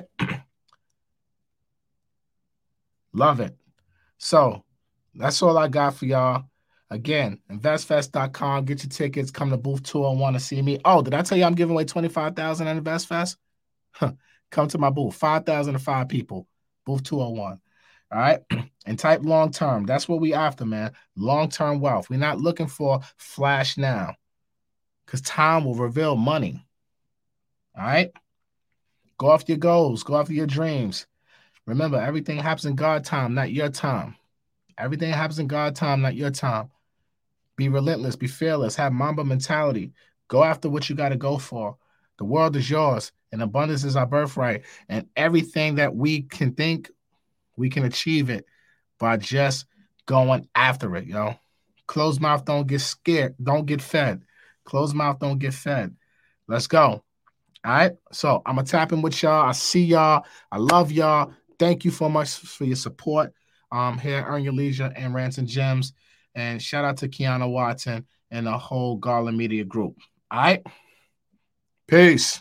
Love it. So that's all I got for y'all. Again, invest fest dot com. Get your tickets. Come to booth two oh one to see me. Oh, did I tell you I'm giving away twenty-five thousand dollars at InvestFest? Huh. Come to my booth. five thousand to five people. Booth two oh one. All right? And type long term. That's what we after, man. Long-term wealth. We're not looking for flash now because time will reveal money. All right? Go after your goals. Go after your dreams. Remember, everything happens in God's time, not your time. Everything happens in God's time, not your time. Be relentless. Be fearless. Have Mamba mentality. Go after what you got to go for. The world is yours, and abundance is our birthright. And everything that we can think, we can achieve it by just going after it, yo. Closed mouth don't get scared. Don't get fed. Closed mouth don't get fed. Let's go. All right? So I'm going to tap in with y'all. I see y'all. I love y'all. Thank you so much for your support um, here at Earn Your Leisure and Rants and Gems. And shout out to Kiana Watson and the whole Garland Media group. All right? Peace.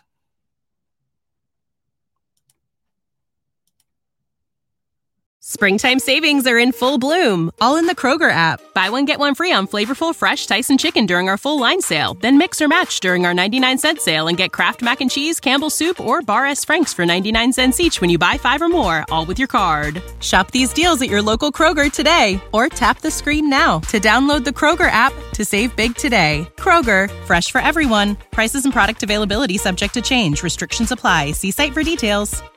Springtime savings are in full bloom, all in the Kroger app. Buy one, get one free on flavorful, fresh Tyson chicken during our full line sale. Then mix or match during our ninety-nine cent sale and get Kraft Mac and Cheese, Campbell's Soup, or Bar S. Frank's for ninety-nine cents each when you buy five or more, all with your card. Shop these deals at your local Kroger today, or tap the screen now to download the Kroger app to save big today. Kroger, fresh for everyone. Prices and product availability subject to change. Restrictions apply. See site for details.